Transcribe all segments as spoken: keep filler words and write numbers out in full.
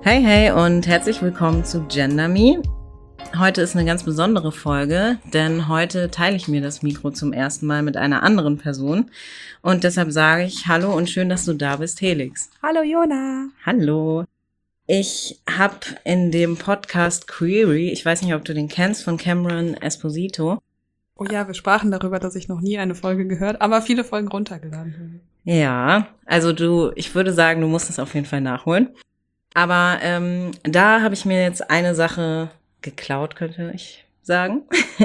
Hey, hey und herzlich willkommen zu Gender Me. Heute ist eine ganz besondere Folge, denn heute teile ich mir das Mikro zum ersten Mal mit einer anderen Person. Und deshalb sage ich Hallo und schön, dass du da bist, Helix. Hallo Jona. Hallo. Ich habe in dem Podcast Query, ich weiß nicht, ob du den kennst, von Cameron Esposito. Oh ja, wir sprachen darüber, dass ich noch nie eine Folge gehört, aber viele Folgen runtergeladen habe. Ja, also du, ich würde sagen, du musst es auf jeden Fall nachholen. Aber ähm, da habe ich mir jetzt eine Sache geklaut, könnte ich sagen.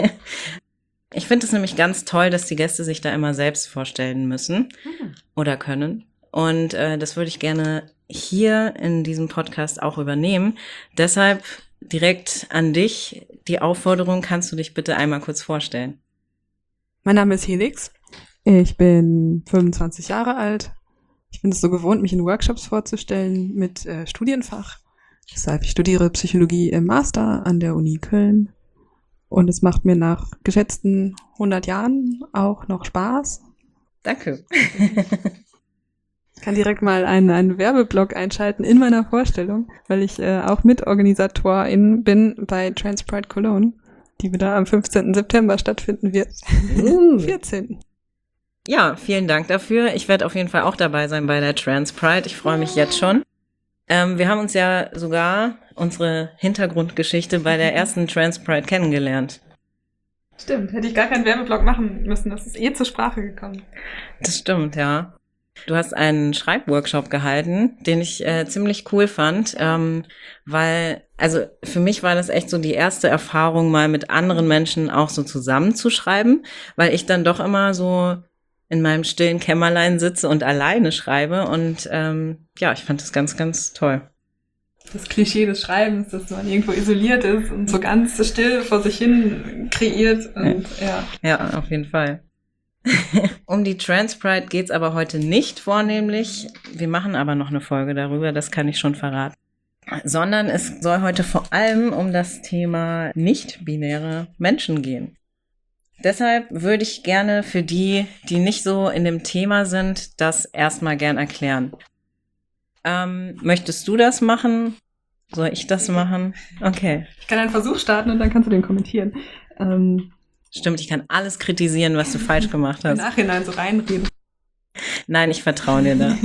Ich finde es nämlich ganz toll, dass die Gäste sich da immer selbst vorstellen müssen hm. oder können. Und äh, das würde ich gerne hier in diesem Podcast auch übernehmen. Deshalb direkt an dich die Aufforderung, kannst du dich bitte einmal kurz vorstellen? Mein Name ist Helix. Ich bin fünfundzwanzig Jahre alt. Ich bin es so gewohnt, mich in Workshops vorzustellen mit äh, Studienfach. Deshalb, ich studiere Psychologie im Master an der Uni Köln. Und es macht mir nach geschätzten hundert Jahren auch noch Spaß. Danke. Ich kann direkt mal einen, einen Werbeblock einschalten in meiner Vorstellung, weil ich äh, auch Mitorganisatorin bin bei Trans Pride Cologne, die wieder am fünfzehnten September stattfinden wird. Uh. vierzehnten Ja, vielen Dank dafür. Ich werde auf jeden Fall auch dabei sein bei der Trans Pride. Ich freue mich jetzt schon. Ähm, wir haben uns ja sogar unsere Hintergrundgeschichte bei der ersten Trans Pride kennengelernt. Stimmt, hätte ich gar keinen Werbeblock machen müssen. Das ist eh zur Sprache gekommen. Das stimmt, ja. Du hast einen Schreibworkshop gehalten, den ich äh, ziemlich cool fand, ähm, weil, also für mich war das echt so die erste Erfahrung, mal mit anderen Menschen auch so zusammenzuschreiben, weil ich dann doch immer so in meinem stillen Kämmerlein sitze und alleine schreibe und ähm, ja, ich fand das ganz, ganz toll. Das Klischee des Schreibens, dass man irgendwo isoliert ist und so ganz still vor sich hin kreiert und ja. Ja, auf jeden Fall. Um die Trans Pride geht's aber heute nicht vornehmlich. Wir machen aber noch eine Folge darüber, das kann ich schon verraten. Sondern es soll heute vor allem um das Thema nicht-binäre Menschen gehen. Deshalb würde ich gerne für die, die nicht so in dem Thema sind, das erstmal gern erklären. Ähm, möchtest du das machen? Soll ich das machen? Okay. Ich kann einen Versuch starten und dann kannst du den kommentieren. Ähm Stimmt, ich kann alles kritisieren, was du falsch gemacht hast. Im Nachhinein so reinreden. Nein, ich vertraue dir da.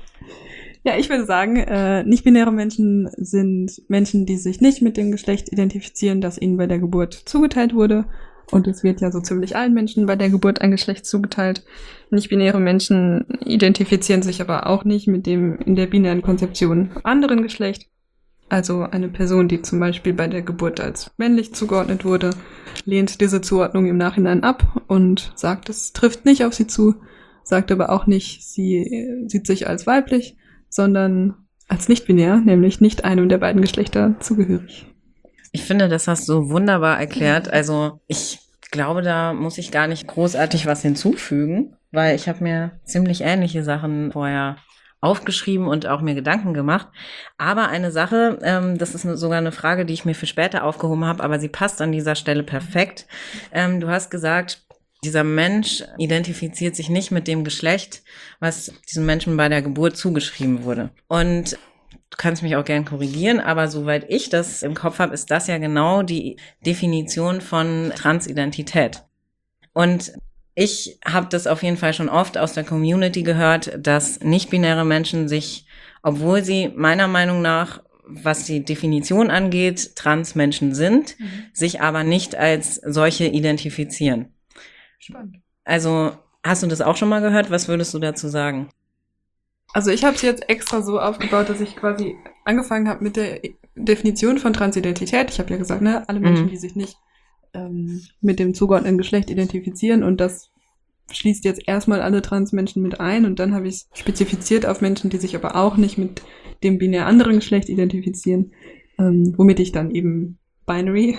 Ja, ich würde sagen, äh, nicht-binäre Menschen sind Menschen, die sich nicht mit dem Geschlecht identifizieren, das ihnen bei der Geburt zugeteilt wurde. Und es wird ja so ziemlich allen Menschen bei der Geburt ein Geschlecht zugeteilt. Nicht-binäre Menschen identifizieren sich aber auch nicht mit dem in der binären Konzeption anderen Geschlecht. Also eine Person, die zum Beispiel bei der Geburt als männlich zugeordnet wurde, lehnt diese Zuordnung im Nachhinein ab und sagt, es trifft nicht auf sie zu, sagt aber auch nicht, sie sieht sich als weiblich, sondern als nicht-binär, nämlich nicht einem der beiden Geschlechter zugehörig. Ich finde, das hast du wunderbar erklärt. Also ich glaube, da muss ich gar nicht großartig was hinzufügen, weil ich habe mir ziemlich ähnliche Sachen vorher aufgeschrieben und auch mir Gedanken gemacht. Aber eine Sache, ähm, das ist sogar eine Frage, die ich mir für später aufgehoben habe, aber sie passt an dieser Stelle perfekt. Ähm, du hast gesagt, dieser Mensch identifiziert sich nicht mit dem Geschlecht, was diesem Menschen bei der Geburt zugeschrieben wurde. Und du kannst mich auch gern korrigieren, aber soweit ich das im Kopf habe, ist das ja genau die Definition von Transidentität. Und ich habe das auf jeden Fall schon oft aus der Community gehört, dass nicht-binäre Menschen sich, obwohl sie meiner Meinung nach, was die Definition angeht, Transmenschen sind, mhm. sich aber nicht als solche identifizieren. Spannend. Also, hast du das auch schon mal gehört? Was würdest du dazu sagen? Also ich habe es jetzt extra so aufgebaut, dass ich quasi angefangen habe mit der Definition von Transidentität. Ich habe ja gesagt, ne, alle Menschen, mhm. die sich nicht ähm, mit dem zugeordneten Geschlecht identifizieren, und das schließt jetzt erstmal alle Transmenschen mit ein, und dann habe ich es spezifiziert auf Menschen, die sich aber auch nicht mit dem binär anderen Geschlecht identifizieren, ähm, womit ich dann eben Binary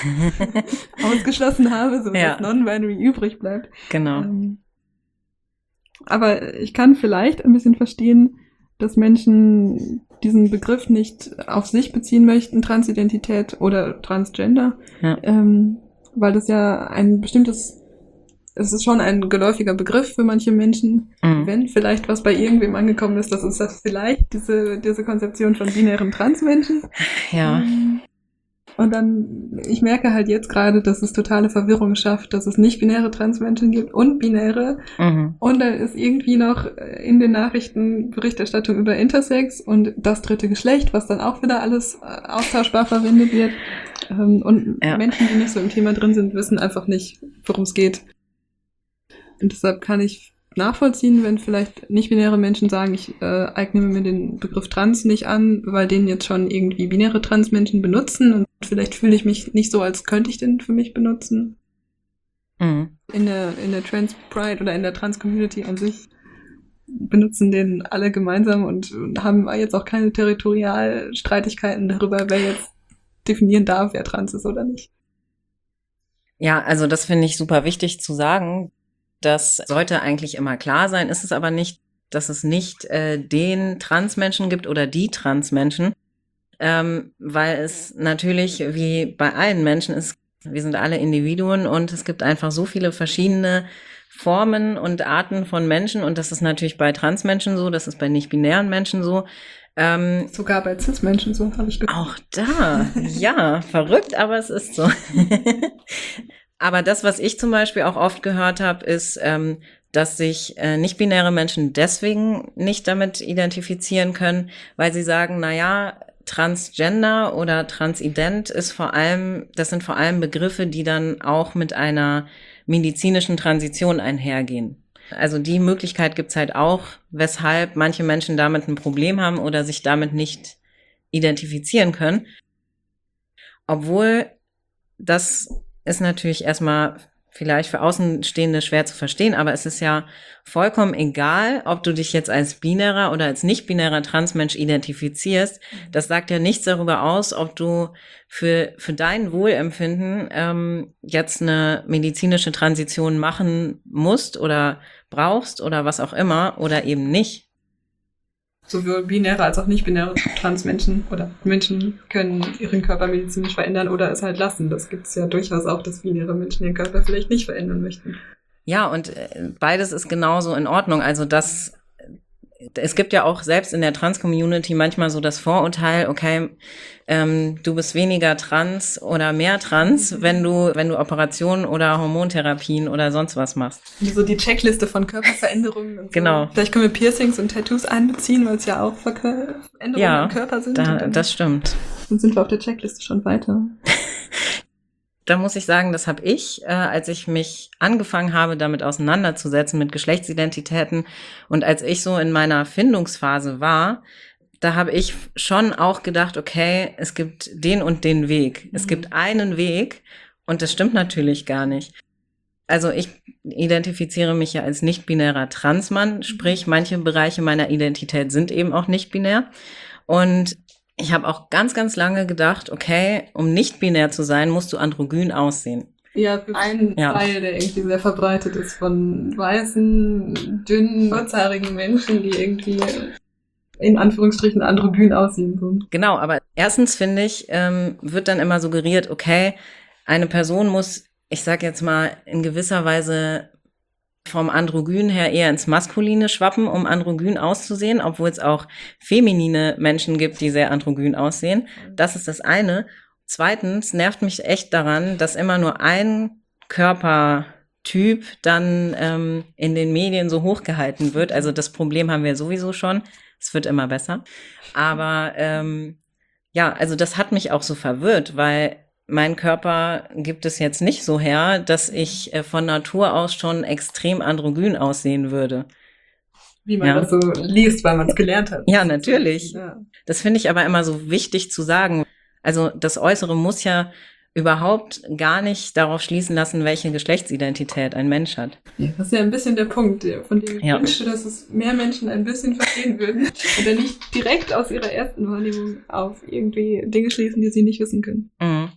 ausgeschlossen habe, so ja. dass Non-Binary übrig bleibt. Genau. Ähm, aber ich kann vielleicht ein bisschen verstehen, dass Menschen diesen Begriff nicht auf sich beziehen möchten, Transidentität oder Transgender, ja. ähm, weil das ja ein bestimmtes es ist schon ein geläufiger Begriff für manche Menschen. Mhm. Wenn vielleicht was bei irgendwem angekommen ist, das ist das vielleicht diese, diese Konzeption von binären Transmenschen. Ja. Und dann, ich merke halt jetzt gerade, dass es totale Verwirrung schafft, dass es nicht binäre Transmenschen gibt und binäre. Mhm. Und dann ist irgendwie noch in den Nachrichten Berichterstattung über Intersex und das dritte Geschlecht, was dann auch wieder alles austauschbar verwendet wird. Und ja. Menschen, die nicht so im Thema drin sind, wissen einfach nicht, worum es geht. Und deshalb kann ich nachvollziehen, wenn vielleicht nicht-binäre Menschen sagen, ich äh, eigne mir den Begriff Trans nicht an, weil den jetzt schon irgendwie binäre Transmenschen benutzen und vielleicht fühle ich mich nicht so, als könnte ich den für mich benutzen. Mhm. In der, in der Trans-Pride oder in der Trans-Community an sich benutzen den alle gemeinsam und, und haben jetzt auch keine Territorialstreitigkeiten darüber, wer jetzt definieren darf, wer trans ist oder nicht. Ja, also das finde ich super wichtig zu sagen. Das sollte eigentlich immer klar sein, ist es aber nicht, dass es nicht äh, den Transmenschen gibt oder die Transmenschen, ähm, weil es natürlich wie bei allen Menschen ist, wir sind alle Individuen und es gibt einfach so viele verschiedene Formen und Arten von Menschen und das ist natürlich bei Transmenschen so, das ist bei nicht-binären Menschen so. Ähm, Sogar bei Cis-Menschen so, habe ich gehört. Auch da, ja, verrückt, aber es ist so. Aber das, was ich zum Beispiel auch oft gehört habe, ist, ähm, dass sich äh, nicht-binäre Menschen deswegen nicht damit identifizieren können, weil sie sagen, na ja, Transgender oder Transident ist vor allem, das sind vor allem Begriffe, die dann auch mit einer medizinischen Transition einhergehen. Also die Möglichkeit gibt's halt auch, weshalb manche Menschen damit ein Problem haben oder sich damit nicht identifizieren können. Obwohl das ist natürlich erstmal vielleicht für Außenstehende schwer zu verstehen, aber es ist ja vollkommen egal, ob du dich jetzt als binärer oder als nicht-binärer Transmensch identifizierst. Das sagt ja nichts darüber aus, ob du für für dein Wohlempfinden ähm, jetzt eine medizinische Transition machen musst oder brauchst oder was auch immer oder eben nicht. Sowohl binäre als auch nicht-binäre Transmenschen oder Menschen können ihren Körper medizinisch verändern oder es halt lassen. Das gibt es ja durchaus auch, dass binäre Menschen ihren Körper vielleicht nicht verändern möchten. Ja, und beides ist genauso in Ordnung. Also das, es gibt ja auch selbst in der Trans-Community manchmal so das Vorurteil, okay, ähm, du bist weniger trans oder mehr trans, mhm. wenn du wenn du Operationen oder Hormontherapien oder sonst was machst. So die Checkliste von Körperveränderungen. Und so. Genau. Vielleicht können wir Piercings und Tattoos einbeziehen, weil es ja auch Veränderungen ja, im Körper sind. Ja, da, das stimmt. Dann sind wir auf der Checkliste schon weiter. Da muss ich sagen, das habe ich, äh, als ich mich angefangen habe, damit auseinanderzusetzen mit Geschlechtsidentitäten und als ich so in meiner Findungsphase war, da habe ich schon auch gedacht, okay, es gibt den und den Weg. Mhm. Es gibt einen Weg und das stimmt natürlich gar nicht. Also ich identifiziere mich ja als nicht-binärer Transmann, sprich manche Bereiche meiner Identität sind eben auch nicht binär und ich habe auch ganz, ganz lange gedacht, okay, um nicht binär zu sein, musst du androgyn aussehen. Ja, für einen ja. Teil, der irgendwie sehr verbreitet ist von weißen, dünnen, kurzhaarigen Menschen, die irgendwie in Anführungsstrichen androgyn aussehen. So. Genau, aber erstens finde ich, ähm, wird dann immer suggeriert, okay, eine Person muss, ich sag jetzt mal, in gewisser Weise vom Androgyn her eher ins Maskuline schwappen, um androgyn auszusehen, obwohl es auch feminine Menschen gibt, die sehr androgyn aussehen. Das ist das eine. Zweitens nervt mich echt daran, dass immer nur ein Körpertyp dann ähm, in den Medien so hochgehalten wird. Also das Problem haben wir sowieso schon. Es wird immer besser. Aber ähm, ja, also das hat mich auch so verwirrt, weil mein Körper gibt es jetzt nicht so her, dass ich äh, von Natur aus schon extrem androgyn aussehen würde. Wie man ja. das so liest, weil man es gelernt hat. Ja, natürlich. Ja. Das finde ich aber immer so wichtig zu sagen. Also das Äußere muss ja überhaupt gar nicht darauf schließen lassen, welche Geschlechtsidentität ein Mensch hat. Ja, das ist ja ein bisschen der Punkt, von dem ich ja. wünsche, dass es mehr Menschen ein bisschen verstehen würden und dann nicht direkt aus ihrer ersten Wahrnehmung auf irgendwie Dinge schließen, die sie nicht wissen können. Mhm.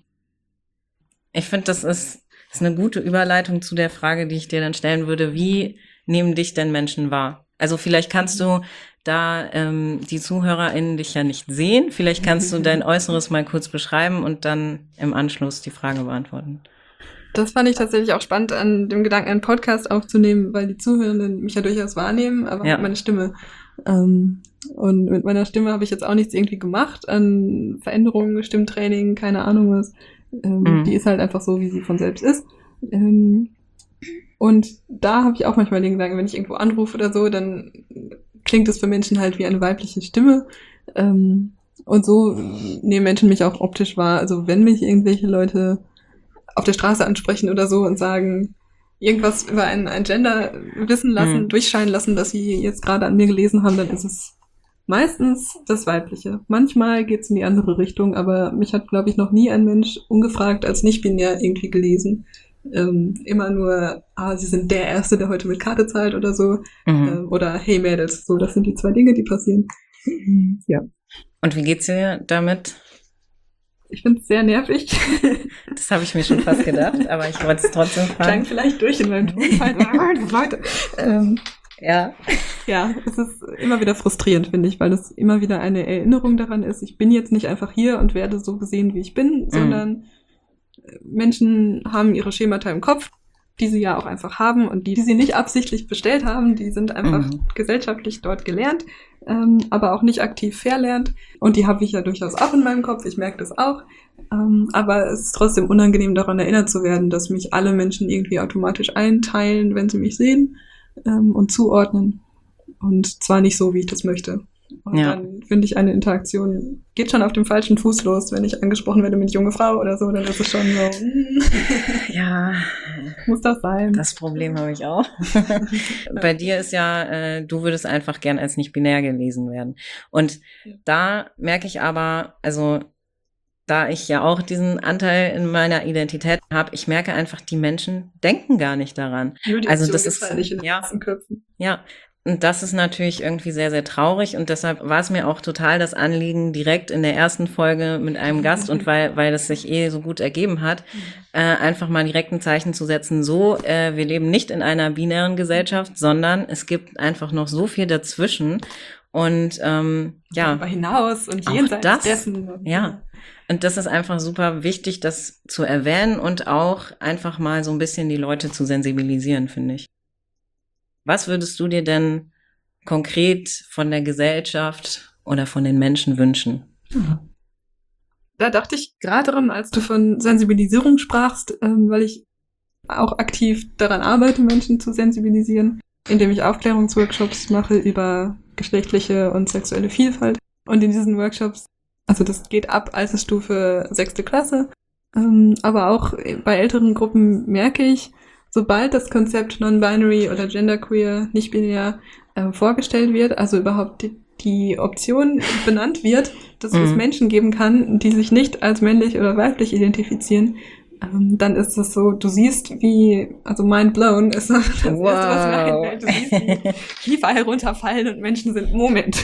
Ich finde, das ist, ist eine gute Überleitung zu der Frage, die ich dir dann stellen würde. Wie nehmen dich denn Menschen wahr? Also vielleicht kannst du da ähm, die ZuhörerInnen dich ja nicht sehen. Vielleicht kannst du dein Äußeres mal kurz beschreiben und dann im Anschluss die Frage beantworten. Das fand ich tatsächlich auch spannend, an dem Gedanken, einen Podcast aufzunehmen, weil die Zuhörenden mich ja durchaus wahrnehmen, aber Ja. mit meiner Stimme. Ähm, und mit meiner Stimme habe ich jetzt auch nichts irgendwie gemacht an Veränderungen, Stimmtraining, keine Ahnung was. Ähm, Mhm. Die ist halt einfach so, wie sie von selbst ist. Ähm, und da habe ich auch manchmal den Gedanken, wenn ich irgendwo anrufe oder so, dann klingt es für Menschen halt wie eine weibliche Stimme. Ähm, und so nehmen Menschen mich auch optisch wahr. Also wenn mich irgendwelche Leute auf der Straße ansprechen oder so und sagen, irgendwas über ein, ein Gender wissen lassen, Mhm. durchscheinen lassen, dass sie jetzt gerade an mir gelesen haben, dann ist es meistens das Weibliche. Manchmal geht's in die andere Richtung, aber mich hat, glaube ich, noch nie ein Mensch ungefragt als nicht-binär irgendwie gelesen. Ähm, immer nur, ah, sie sind der Erste, der heute mit Karte zahlt oder so. Mhm. Ähm, oder hey Mädels, so, das sind die zwei Dinge, die passieren. Ja. Und wie geht's dir damit? Ich finde es sehr nervig. Das habe ich mir schon fast gedacht, aber ich wollte es trotzdem Klang fragen. vielleicht durch in meinem Tonfall. Leute. Ähm, Ja. ja, es ist immer wieder frustrierend, finde ich, weil es immer wieder eine Erinnerung daran ist, ich bin jetzt nicht einfach hier und werde so gesehen, wie ich bin, sondern Menschen haben ihre Schemata im Kopf, die sie ja auch einfach haben und die, die sie nicht absichtlich bestellt haben, die sind einfach Mhm. gesellschaftlich dort gelernt, ähm, aber auch nicht aktiv verlernt. Und die habe ich ja durchaus auch in meinem Kopf, ich merke das auch. Ähm, aber es ist trotzdem unangenehm, daran erinnert zu werden, dass mich alle Menschen irgendwie automatisch einteilen, wenn sie mich sehen, ähm, und zuordnen. Und zwar nicht so, wie ich das möchte. Und Ja. dann finde ich, eine Interaktion geht schon auf dem falschen Fuß los. Wenn ich angesprochen werde mit junge Frau oder so, dann ist es schon so, mm, Ja, muss das sein? das Problem habe ich auch. Bei dir ist ja, äh, du würdest einfach gern als nicht binär gelesen werden. Und Ja. da merke ich aber, also da ich ja auch diesen Anteil in meiner Identität habe, ich merke einfach, die Menschen denken gar nicht daran. Nur die Also Option das gibt's ist- halt nicht in den ja. ganzen Köpfen. Ja, und das ist natürlich irgendwie sehr, sehr traurig und deshalb war es mir auch total das Anliegen, direkt in der ersten Folge mit einem Gast und weil, weil das sich eh so gut ergeben hat, äh, einfach mal direkt ein Zeichen zu setzen, so, äh, wir leben nicht in einer binären Gesellschaft, sondern es gibt einfach noch so viel dazwischen und ähm, ja, Darüber hinaus und Auch jenseits das, dessen. Und ja. Und das ist einfach super wichtig, das zu erwähnen und auch einfach mal so ein bisschen die Leute zu sensibilisieren, finde ich. Was würdest du dir denn konkret von der Gesellschaft oder von den Menschen wünschen? Da dachte ich gerade dran, als du von Sensibilisierung sprachst, ähm, weil ich auch aktiv daran arbeite, Menschen zu sensibilisieren, indem ich Aufklärungsworkshops mache über geschlechtliche und sexuelle Vielfalt. Und in diesen Workshops, also das geht ab Altersstufe sechste Klasse, ähm, aber auch bei älteren Gruppen merke ich, sobald das Konzept Non-Binary oder Genderqueer, nicht binär, äh, vorgestellt wird, also überhaupt die, die Option benannt wird, dass es Mhm. Menschen geben kann, die sich nicht als männlich oder weiblich identifizieren, ähm, dann ist es so, du siehst wie, also mind blown ist das Erste, was mir einfällt. Du siehst, wie Kiefer herunterfallen und Menschen sind, Moment.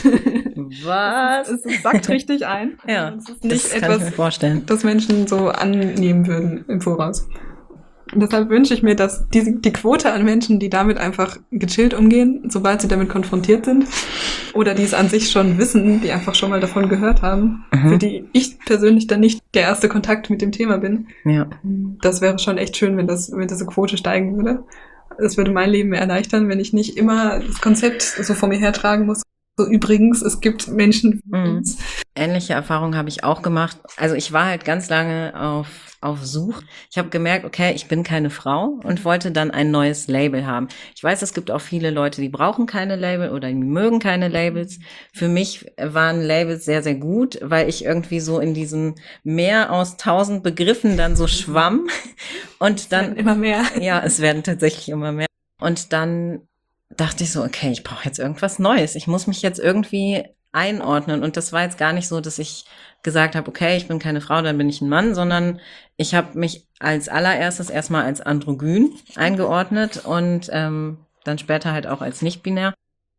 Was? Es, es sackt richtig ein. Ja, Es ist nicht das kann ich mir etwas, vorstellen. das Menschen so annehmen würden im Voraus. Und deshalb wünsche ich mir, dass die, die Quote an Menschen, die damit einfach gechillt umgehen, sobald sie damit konfrontiert sind, oder die es an sich schon wissen, die einfach schon mal davon gehört haben, Mhm. für die ich persönlich dann nicht der erste Kontakt mit dem Thema bin. Ja. Das wäre schon echt schön, wenn das, wenn diese Quote steigen würde. Das würde mein Leben erleichtern, wenn ich nicht immer das Konzept so vor mir hertragen muss. So übrigens, es gibt Menschen wie Mhm. uns. Ähnliche Erfahrungen habe ich auch gemacht. Also ich war halt ganz lange auf, auf Such. Ich habe gemerkt, okay, ich bin keine Frau und wollte dann ein neues Label haben. Ich weiß, es gibt auch viele Leute, die brauchen keine Label oder die mögen keine Labels. Für mich waren Labels sehr, sehr gut, weil ich irgendwie so in diesem Meer aus tausend Begriffen dann so schwamm und Dann dann immer mehr. ja, es werden tatsächlich immer mehr. Und dann dachte ich so, okay, ich brauche jetzt irgendwas Neues. Ich muss mich jetzt irgendwie einordnen. Und das war jetzt gar nicht so, dass ich gesagt habe, okay, ich bin keine Frau, dann bin ich ein Mann, sondern ich habe mich als allererstes erstmal als androgyn eingeordnet und ähm, dann später halt auch als nicht-binär.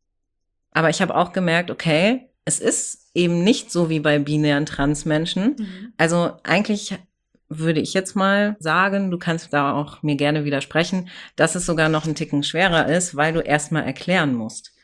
Aber ich habe auch gemerkt, okay, es ist eben nicht so wie bei binären Transmenschen. Also eigentlich würde ich jetzt mal sagen, du kannst da auch mir gerne widersprechen, dass es sogar noch einen Ticken schwerer ist, weil du erstmal erklären musst.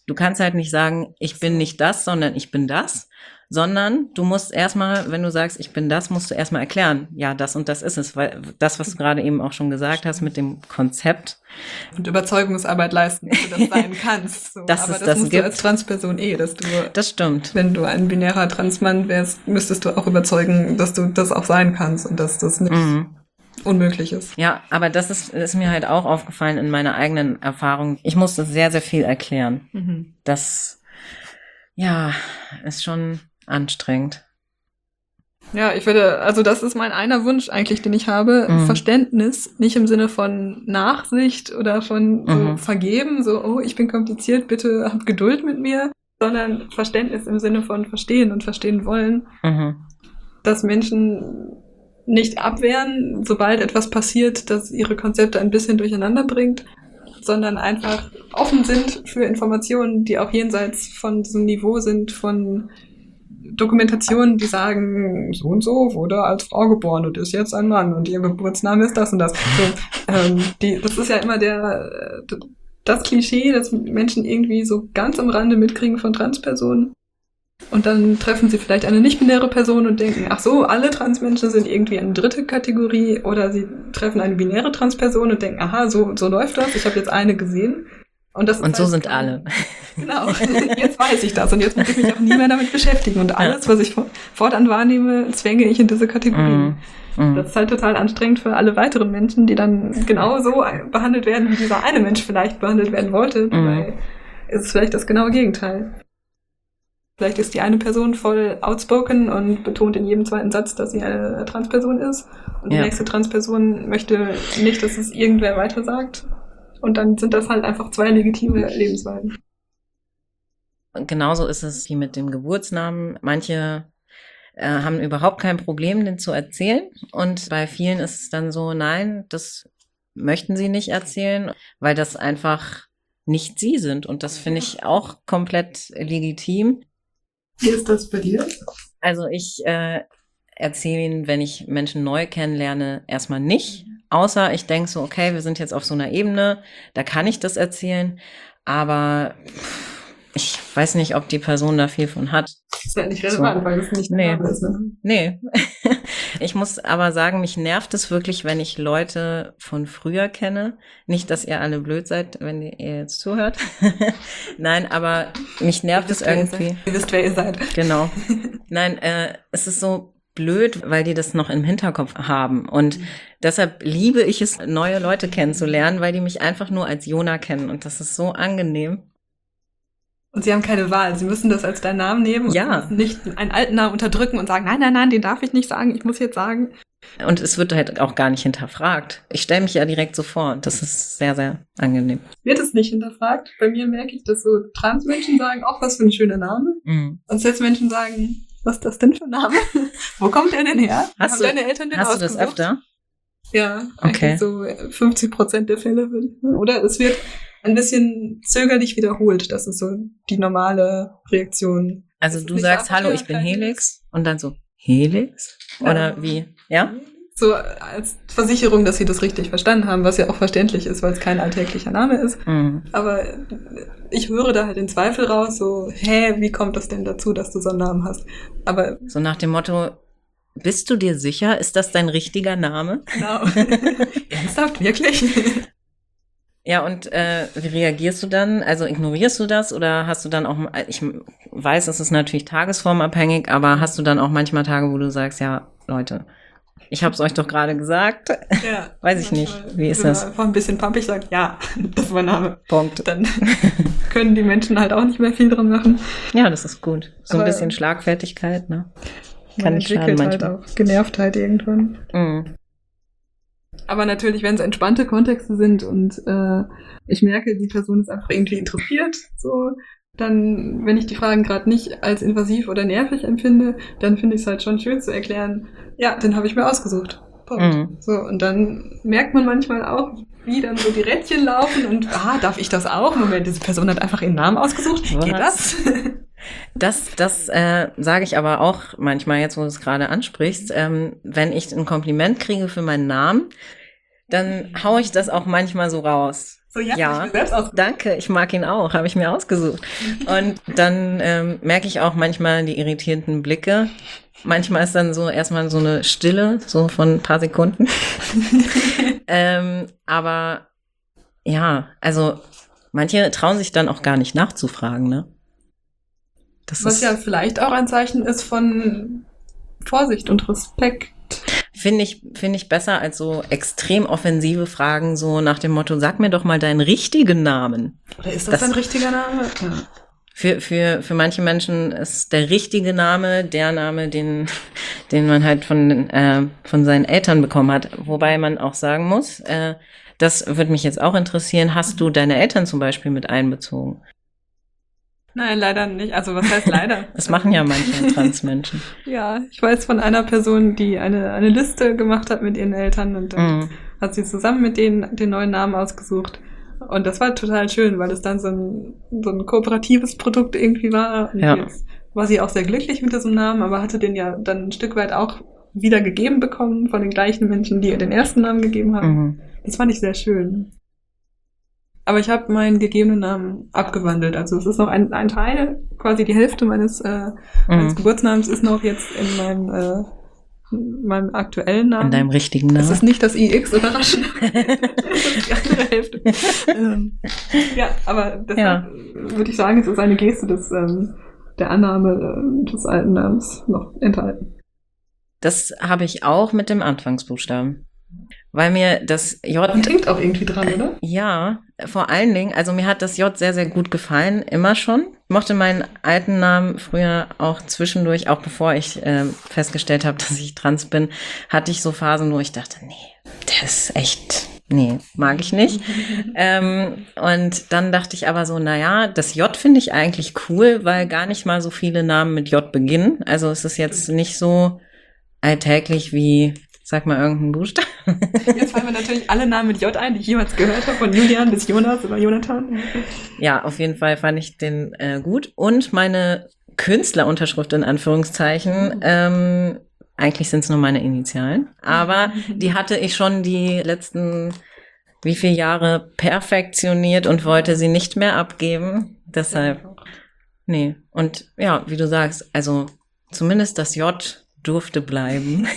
Du kannst halt nicht sagen, ich bin nicht das, sondern ich bin das, sondern du musst erstmal, wenn du sagst, ich bin das, musst du erstmal erklären, ja, das und das ist es, weil das, was du gerade eben auch schon gesagt hast mit dem Konzept. Und Überzeugungsarbeit leisten, dass du das sein kannst. So. Dass Aber es das, das musst gibt. du als Transperson eh, dass du, Das stimmt. wenn du ein binärer Transmann wärst, müsstest du auch überzeugen, dass du das auch sein kannst und dass das nicht Mhm. unmöglich ist. Ja, aber das ist, ist mir halt auch aufgefallen in meiner eigenen Erfahrung. Ich musste sehr, sehr viel erklären. Mhm. Das, ja, ist schon anstrengend. Ja, ich würde, also das ist mein einer Wunsch eigentlich, den ich habe. Mhm. Verständnis, nicht im Sinne von Nachsicht oder von so Mhm. vergeben, so, oh, ich bin kompliziert, bitte habt Geduld mit mir, sondern Verständnis im Sinne von verstehen und verstehen wollen, Mhm. dass Menschen nicht abwehren, sobald etwas passiert, das ihre Konzepte ein bisschen durcheinander bringt, sondern einfach offen sind für Informationen, die auch jenseits von diesem Niveau sind, von Dokumentationen, die sagen, so und so wurde als Frau geboren und ist jetzt ein Mann und ihr Geburtsname ist das und das. So, ähm, die, das ist ja immer der, das Klischee, dass Menschen irgendwie so ganz am Rande mitkriegen von Transpersonen. Und dann treffen sie vielleicht eine nicht-binäre Person und denken, ach so, alle Transmenschen sind irgendwie eine dritte Kategorie. Oder sie treffen eine binäre Transperson und denken, aha, so, so läuft das, ich habe jetzt eine gesehen. Und, das ist Und so halt, sind alle. Genau, jetzt weiß ich das und jetzt muss ich mich auch nie mehr damit beschäftigen. Und alles, was ich fortan wahrnehme, zwänge ich in diese Kategorien. Mhm. Mhm. Das ist halt total anstrengend für alle weiteren Menschen, die dann genau so behandelt werden, wie dieser eine Mensch vielleicht behandelt werden wollte. Dabei ist es vielleicht das genaue Gegenteil. Vielleicht ist die eine Person voll outspoken und betont in jedem zweiten Satz, dass sie eine Transperson ist. Und die Ja. nächste Transperson möchte nicht, dass es irgendwer weiter sagt. Und dann sind das halt einfach zwei legitime Lebensweisen. Genauso ist es wie mit dem Geburtsnamen. Manche äh, haben überhaupt kein Problem, den zu erzählen. Und bei vielen ist es dann so, nein, das möchten sie nicht erzählen, weil das einfach nicht sie sind. Und das finde ich auch komplett legitim. Wie ist das bei dir? Also ich äh, erzähle ihnen, wenn ich Menschen neu kennenlerne, erstmal nicht. Außer ich denke so, okay, wir sind jetzt auf so einer Ebene, da kann ich das erzählen. Aber ich weiß nicht, ob die Person da viel von hat. Das ist ja nicht relevant, So. weil es nicht Nee. Name ist. Ne? Nee. Ich muss aber sagen, mich nervt es wirklich, wenn ich Leute von früher kenne. Nicht, dass ihr alle blöd seid, wenn ihr jetzt zuhört. Nein, aber mich nervt es irgendwie. Ihr wisst, wer ihr seid. Genau. Nein, äh, es ist so blöd, weil die das noch im Hinterkopf haben. Und deshalb liebe ich es, neue Leute kennenzulernen, weil die mich einfach nur als Jona kennen. Und das ist so angenehm. Und sie haben keine Wahl. Sie müssen das als deinen Namen nehmen. Ja. Und sie müssen nicht einen alten Namen unterdrücken und sagen, nein, nein, nein, den darf ich nicht sagen. Ich muss jetzt sagen. Und es wird halt auch gar nicht hinterfragt. Ich stelle mich ja direkt so vor. Und das ist sehr, sehr angenehm. Wird es nicht hinterfragt. Bei mir merke ich, dass so Transmenschen sagen, auch was für ein schöner Name. Mhm. Und Cis-Menschen sagen, was ist das denn für ein Name? Wo kommt der denn her? Hast Haben du- deine Eltern den Hast du das ausgesucht? öfter? Ja, Okay. eigentlich so fünfzig Prozent der Fälle. würde ich sagen. Oder es wird ein bisschen zögerlich wiederholt. Das ist so die normale Reaktion. Also Das ist du nicht sagst, so, hallo, ich bin kein Helix. Und dann so, Helix? Ja. Oder wie? Ja? So als Versicherung, dass sie das richtig verstanden haben, was ja auch verständlich ist, weil es kein alltäglicher Name ist. Mhm. Aber ich höre da halt den Zweifel raus, so, hä, wie kommt das denn dazu, dass du so einen Namen hast? Aber So nach dem Motto, bist du dir sicher? Ist das dein richtiger Name? genau. Ernsthaft, wirklich? Ja, und äh, wie reagierst du dann? Also ignorierst du das oder hast du dann auch, ich weiß, es ist natürlich tagesformabhängig, aber hast du dann auch manchmal Tage, wo du sagst, ja, Leute, ich hab's euch doch gerade gesagt. Ja. Weiß ich nicht. Manchmal, Wie ist wenn das? man einfach ein bisschen pampig sagt, ja, das ist mein Name. Punkt. Dann können die Menschen halt auch nicht mehr viel dran machen. Ja, das ist gut. So ein Aber- bisschen Schlagfertigkeit, ne? Man Kann nicht schaden entwickelt halt manchmal. auch Genervtheit irgendwann. Mhm. Aber natürlich, wenn es entspannte Kontexte sind und äh, ich merke, die Person ist einfach irgendwie interessiert, so, dann, wenn ich die Fragen gerade nicht als invasiv oder nervig empfinde, dann finde ich es halt schon schön zu erklären, ja, den habe ich mir ausgesucht. Punkt. Mhm. So, und dann merkt man manchmal auch, wie dann so die Rädchen laufen und, ah, darf ich das auch? Moment, diese Person hat einfach ihren Namen ausgesucht. Geht das? Das, das äh, sage ich aber auch manchmal, jetzt wo du es gerade ansprichst, ähm, wenn ich ein Kompliment kriege für meinen Namen, dann hau ich das auch manchmal so raus. So, ja, Ja, hab ich mir selbst ausgesucht. danke, ich mag ihn auch, habe ich mir ausgesucht. Und dann ähm, merke ich auch manchmal die irritierenden Blicke. Manchmal ist dann so erstmal so eine Stille, so von ein paar Sekunden. ähm, aber ja, also manche trauen sich dann auch gar nicht nachzufragen, ne? Das Was ist, ja vielleicht auch ein Zeichen ist von Vorsicht und Respekt. finde ich, finde ich besser als so extrem offensive Fragen, so nach dem Motto, sag mir doch mal deinen richtigen Namen. Oder ist das, Das- ein richtiger Name? Ja. Für, für, für manche Menschen ist der richtige Name der Name, den, den man halt von, äh, von seinen Eltern bekommen hat. Wobei man auch sagen muss, äh, das würde mich jetzt auch interessieren, hast du deine Eltern zum Beispiel mit einbezogen? Nein, leider nicht. Also was heißt leider? Das machen ja manche Transmenschen. Ja, ich weiß von einer Person, die eine, eine Liste gemacht hat mit ihren Eltern und dann Mhm. hat sie zusammen mit denen den neuen Namen ausgesucht. Und das war total schön, weil es dann so ein, so ein kooperatives Produkt irgendwie war. Und Ja. jetzt war sie auch sehr glücklich mit diesem Namen, aber hatte den ja dann ein Stück weit auch wieder gegeben bekommen von den gleichen Menschen, die ihr den ersten Namen gegeben haben. Mhm. Das fand ich sehr schön. Aber ich habe meinen gegebenen Namen abgewandelt. Also es ist noch ein, ein Teil, quasi die Hälfte meines, äh, meines Mhm. Geburtsnamens ist noch jetzt in meinem, äh, in meinem aktuellen Namen. In deinem richtigen Es Namen. ist nicht das I X, überraschend. Das ist die andere Hälfte. ähm, ja, aber deshalb Ja. würde ich sagen, es ist eine Geste des, ähm, der Annahme äh, des alten Namens noch enthalten. Das habe ich auch mit dem Anfangsbuchstaben. Weil mir das J Und klingt auch irgendwie dran, oder? Ja, vor allen Dingen, also mir hat das J sehr, sehr gut gefallen, immer schon. Ich mochte meinen alten Namen früher auch zwischendurch, auch bevor ich äh, festgestellt habe, dass ich trans bin, hatte ich so Phasen, wo ich dachte, nee, der ist echt, nee, mag ich nicht. ähm, und dann dachte ich aber so, naja, das J finde ich eigentlich cool, weil gar nicht mal so viele Namen mit J beginnen. Also es ist jetzt nicht so alltäglich wie, sag mal, irgendein Buchstaben. Jetzt fallen mir natürlich alle Namen mit J ein, die ich jemals gehört habe, von Julian bis Jonas über Jonathan. Ja, auf jeden Fall fand ich den äh, gut. Und meine Künstlerunterschrift in Anführungszeichen, ähm, eigentlich sind es nur meine Initialen, aber die hatte ich schon die letzten, wie viele Jahre perfektioniert und wollte sie nicht mehr abgeben. Deshalb, nee. Und ja, wie du sagst, also zumindest das J durfte bleiben.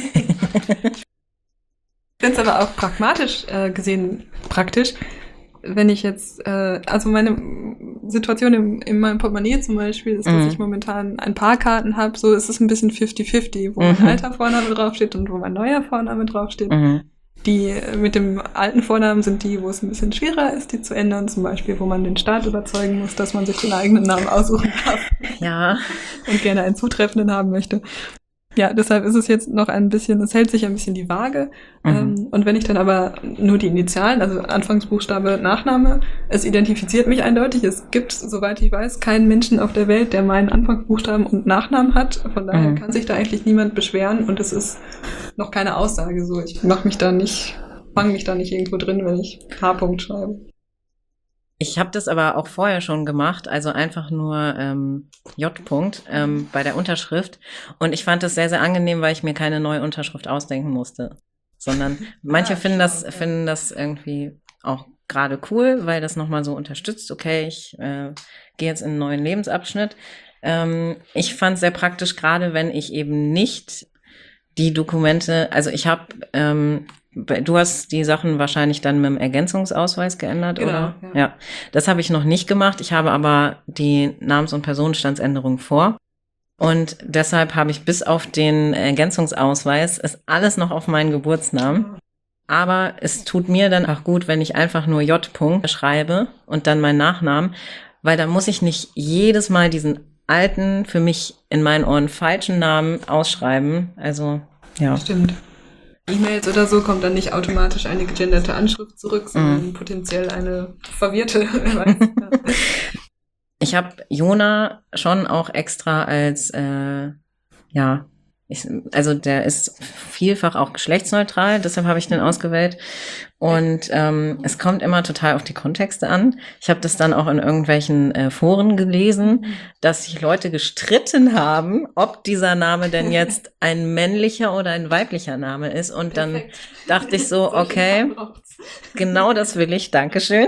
Ich finde es aber auch pragmatisch äh, gesehen praktisch, wenn ich jetzt, äh, also meine Situation im, in meinem Portemonnaie zum Beispiel ist, dass Mhm. ich momentan ein paar Karten habe, so ist es ein bisschen fifty fifty, wo Mhm. mein alter Vorname draufsteht und wo mein neuer Vorname draufsteht. Mhm. Die äh, mit dem alten Vornamen sind die, wo es ein bisschen schwerer ist, die zu ändern, zum Beispiel, wo man den Staat überzeugen muss, dass man sich den eigenen Namen aussuchen darf Ja, und gerne einen zutreffenden haben möchte. Ja, deshalb ist es jetzt noch ein bisschen, es hält sich ein bisschen die Waage. Mhm. Ähm, und wenn ich dann aber nur die Initialen, also Anfangsbuchstabe, Nachname, es identifiziert mich eindeutig. Es gibt, soweit ich weiß, keinen Menschen auf der Welt, der meinen Anfangsbuchstaben und Nachnamen hat. Von daher Mhm. kann sich da eigentlich niemand beschweren und es ist noch keine Aussage so. Ich mache mich da nicht, fange mich da nicht irgendwo drin, wenn ich H-Punkt schreibe. ich habe das aber auch vorher schon gemacht, also einfach nur ähm, J-Punkt ähm, bei der Unterschrift. Und ich fand das sehr, sehr angenehm, weil ich mir keine neue Unterschrift ausdenken musste. Sondern manche Ah, finden das, schau, ja. finden das irgendwie auch gerade cool, weil das nochmal so unterstützt. Okay, ich äh, gehe jetzt in einen neuen Lebensabschnitt. Ähm, ich fand es sehr praktisch, gerade wenn ich eben nicht die Dokumente, also ich habe, ähm, du hast die Sachen wahrscheinlich dann mit dem Ergänzungsausweis geändert, Genau, oder? ja. Ja, das habe ich noch nicht gemacht. Ich habe aber die Namens- und Personenstandsänderung vor. Und deshalb habe ich bis auf den Ergänzungsausweis ist alles noch auf meinen Geburtsnamen. Aber es tut mir dann auch gut, wenn ich einfach nur J. -Punkt schreibe und dann meinen Nachnamen, weil dann muss ich nicht jedes Mal diesen alten, für mich in meinen Ohren falschen Namen ausschreiben. Also, ja. Stimmt. E-Mails oder so kommt dann nicht automatisch eine gegenderte Anschrift zurück, sondern Mhm. potenziell eine verwirrte. Wer weiß. Ja. Ich habe Jona schon auch extra als, äh, ja, Ich, also der ist vielfach auch geschlechtsneutral, deshalb habe ich den ausgewählt. Und ähm, es kommt immer total auf die Kontexte an. Ich habe das dann auch in irgendwelchen äh, Foren gelesen, dass sich Leute gestritten haben, ob dieser Name denn jetzt ein männlicher oder ein weiblicher Name ist. Und dann Perfekt. Dachte ich so, okay, genau das will ich, Dankeschön.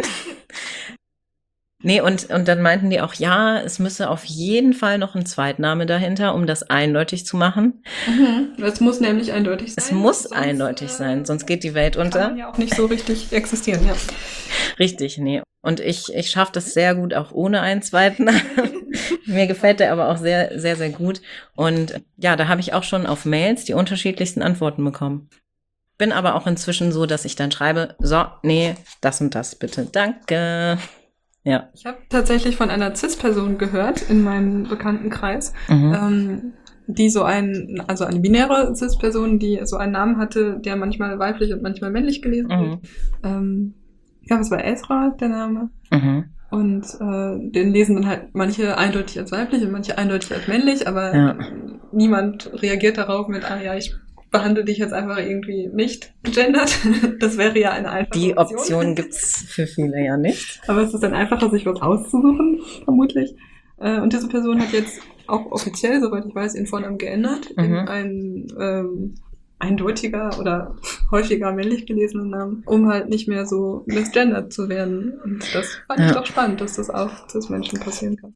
Nee, und, und dann meinten die auch, ja, es müsse auf jeden Fall noch ein Zweitname dahinter, um das eindeutig zu machen. Mhm. Es muss nämlich eindeutig sein. Es muss sonst, eindeutig äh, sein, sonst geht die Welt unter. Kann man ja auch nicht so richtig existieren, ja. Richtig, nee. Und ich, ich schaffe das sehr gut auch ohne einen zweiten Namen. Mir gefällt der aber auch sehr, sehr, sehr gut. Und ja, da habe ich auch schon auf Mails die unterschiedlichsten Antworten bekommen. Bin aber auch inzwischen so, dass ich dann schreibe, so, nee, das und das bitte, danke. Ja. Ich habe tatsächlich von einer Cis-Person gehört in meinem Bekanntenkreis, mhm. ähm, die so ein, also eine binäre Cis-Person, die so einen Namen hatte, der manchmal weiblich und manchmal männlich gelesen mhm. wird. Ähm, ich glaube, es war Ezra, der Name. Mhm. Und äh, den lesen dann halt manche eindeutig als weiblich und manche eindeutig als männlich, aber ja. niemand reagiert darauf mit, ah ja, ich behandle dich jetzt einfach irgendwie nicht gendert. Das wäre ja eine einfache Die Option. Die Option gibt's für viele ja nicht. Aber es ist dann einfacher, sich was auszusuchen, vermutlich. Und diese Person hat jetzt auch offiziell, soweit ich weiß, ihren Vornamen geändert mhm. in einen ähm, eindeutiger oder häufiger männlich gelesenen Namen, um halt nicht mehr so misgendert zu werden. Und das fand ja. ich doch spannend, dass das auch Cis-Menschen passieren kann.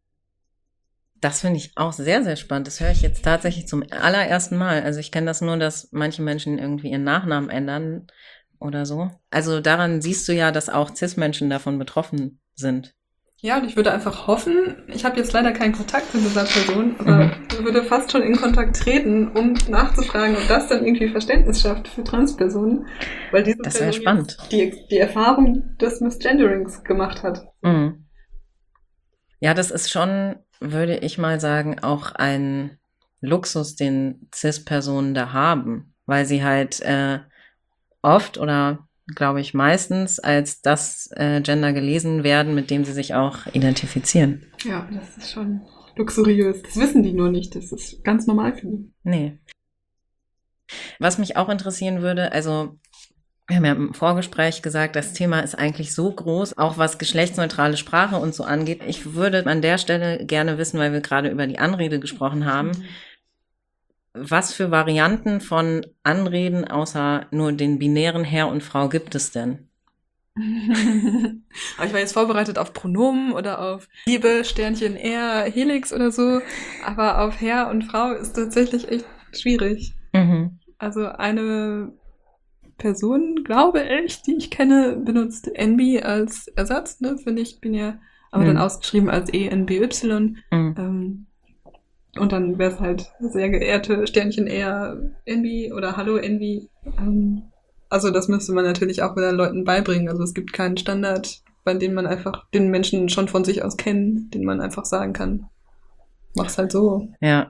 Das finde ich auch sehr, sehr spannend. Das höre ich jetzt tatsächlich zum allerersten Mal. Also ich kenne das nur, dass manche Menschen irgendwie ihren Nachnamen ändern oder so. Also daran siehst du ja, dass auch Cis-Menschen davon betroffen sind. Ja, und ich würde einfach hoffen, ich habe jetzt leider keinen Kontakt zu dieser Person, aber mhm. würde fast schon in Kontakt treten, um nachzufragen, ob das dann irgendwie Verständnis schafft für Transpersonen. Weil diese das wäre spannend. Die, die Erfahrung des Misgenderings gemacht hat. Mhm. Ja, das ist schon, würde ich mal sagen, auch ein Luxus, den Cis-Personen da haben, weil sie halt äh, oft oder, glaube ich, meistens als das äh, Gender gelesen werden, mit dem sie sich auch identifizieren. Ja, das ist schon luxuriös. Das wissen die nur nicht. Das ist ganz normal für die. Nee. Was mich auch interessieren würde, also wir haben ja im Vorgespräch gesagt, das Thema ist eigentlich so groß, auch was geschlechtsneutrale Sprache und so angeht. Ich würde an der Stelle gerne wissen, weil wir gerade über die Anrede gesprochen haben, mhm. was für Varianten von Anreden außer nur den binären Herr und Frau gibt es denn? Aber ich war jetzt vorbereitet auf Pronomen oder auf Liebe, Sternchen, er, Helix oder so, aber auf Herr und Frau ist tatsächlich echt schwierig. Mhm. Also eine Person, glaube ich, die ich kenne, benutzt N B als Ersatz, ne, für nicht binär, aber mhm. dann ausgeschrieben als E N B Y. Mhm. Ähm, und dann wäre es halt sehr geehrte Sternchen eher N B oder Hallo N B. Ähm, also das müsste man natürlich auch wieder Leuten beibringen. Also es gibt keinen Standard, bei dem man einfach den Menschen schon von sich aus kennen, den man einfach sagen kann. Mach's halt so. Ja.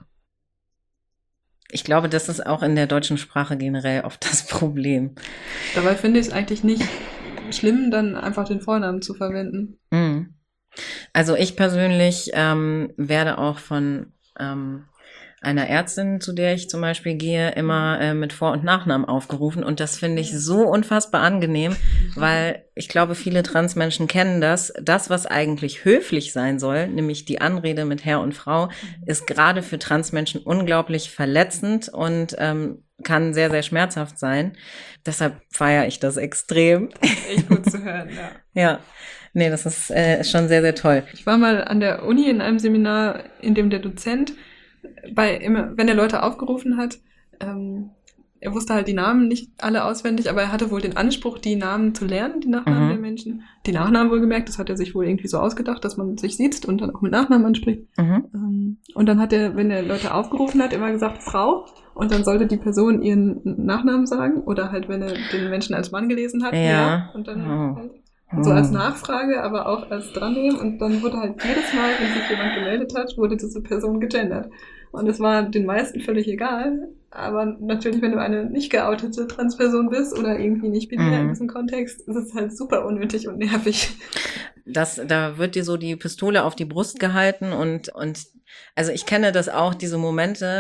Ich glaube, das ist auch in der deutschen Sprache generell oft das Problem. Dabei finde ich es eigentlich nicht schlimm, dann einfach den Vornamen zu verwenden. Also ich persönlich ähm, werde auch von ähm, einer Ärztin, zu der ich zum Beispiel gehe, immer äh, mit Vor- und Nachnamen aufgerufen. Und das finde ich so unfassbar angenehm, weil ich glaube, viele Transmenschen kennen das. Das, was eigentlich höflich sein soll, nämlich die Anrede mit Herr und Frau, ist gerade für Transmenschen unglaublich verletzend und ähm, kann sehr, sehr schmerzhaft sein. Deshalb feiere ich das extrem. Echt gut zu hören, ja. Ja. Nee, das ist äh, schon sehr, sehr toll. Ich war mal an der Uni in einem Seminar, in dem der Dozent bei immer, wenn er Leute aufgerufen hat, ähm, er wusste halt die Namen nicht alle auswendig, aber er hatte wohl den Anspruch, die Namen zu lernen, die Nachnamen mhm. der Menschen. Die Nachnamen wohlgemerkt, das hat er sich wohl irgendwie so ausgedacht, dass man sich sieht und dann auch mit Nachnamen anspricht. Mhm. Ähm, und dann hat er, wenn er Leute aufgerufen hat, immer gesagt, Frau, und dann sollte die Person ihren Nachnamen sagen, oder halt, wenn er den Menschen als Mann gelesen hat, ja, ja und dann oh. halt so als Nachfrage, aber auch als Drannehmen, und dann wurde halt jedes Mal, wenn sich jemand gemeldet hat, wurde diese Person gegendert. Und es war den meisten völlig egal, aber natürlich, wenn du eine nicht geoutete Transperson bist oder irgendwie nicht binär mhm. in diesem Kontext, ist es halt super unnötig und nervig. Das, da wird dir so die Pistole auf die Brust gehalten und, und, also ich kenne das auch, diese Momente,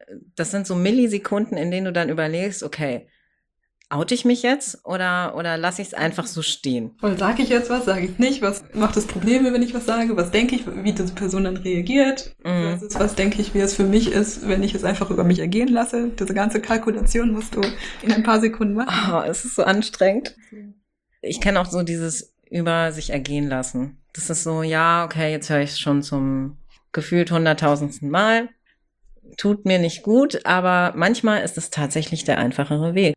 das sind so Millisekunden, in denen du dann überlegst, okay, oute ich mich jetzt oder, oder lasse ich es einfach so stehen? Und sage ich jetzt was, sage ich nicht? Was macht es Probleme, wenn ich was sage? Was denke ich, wie diese Person dann reagiert? Mhm. Was, ist, was denke ich, wie es für mich ist, wenn ich es einfach über mich ergehen lasse? Diese ganze Kalkulation musst du in ein paar Sekunden machen. Oh, es ist so anstrengend. Ich kenne auch so dieses über sich ergehen lassen. Das ist so, ja, okay, jetzt höre ich es schon zum gefühlt hunderttausendsten Mal. Tut mir nicht gut, aber manchmal ist es tatsächlich der einfachere Weg.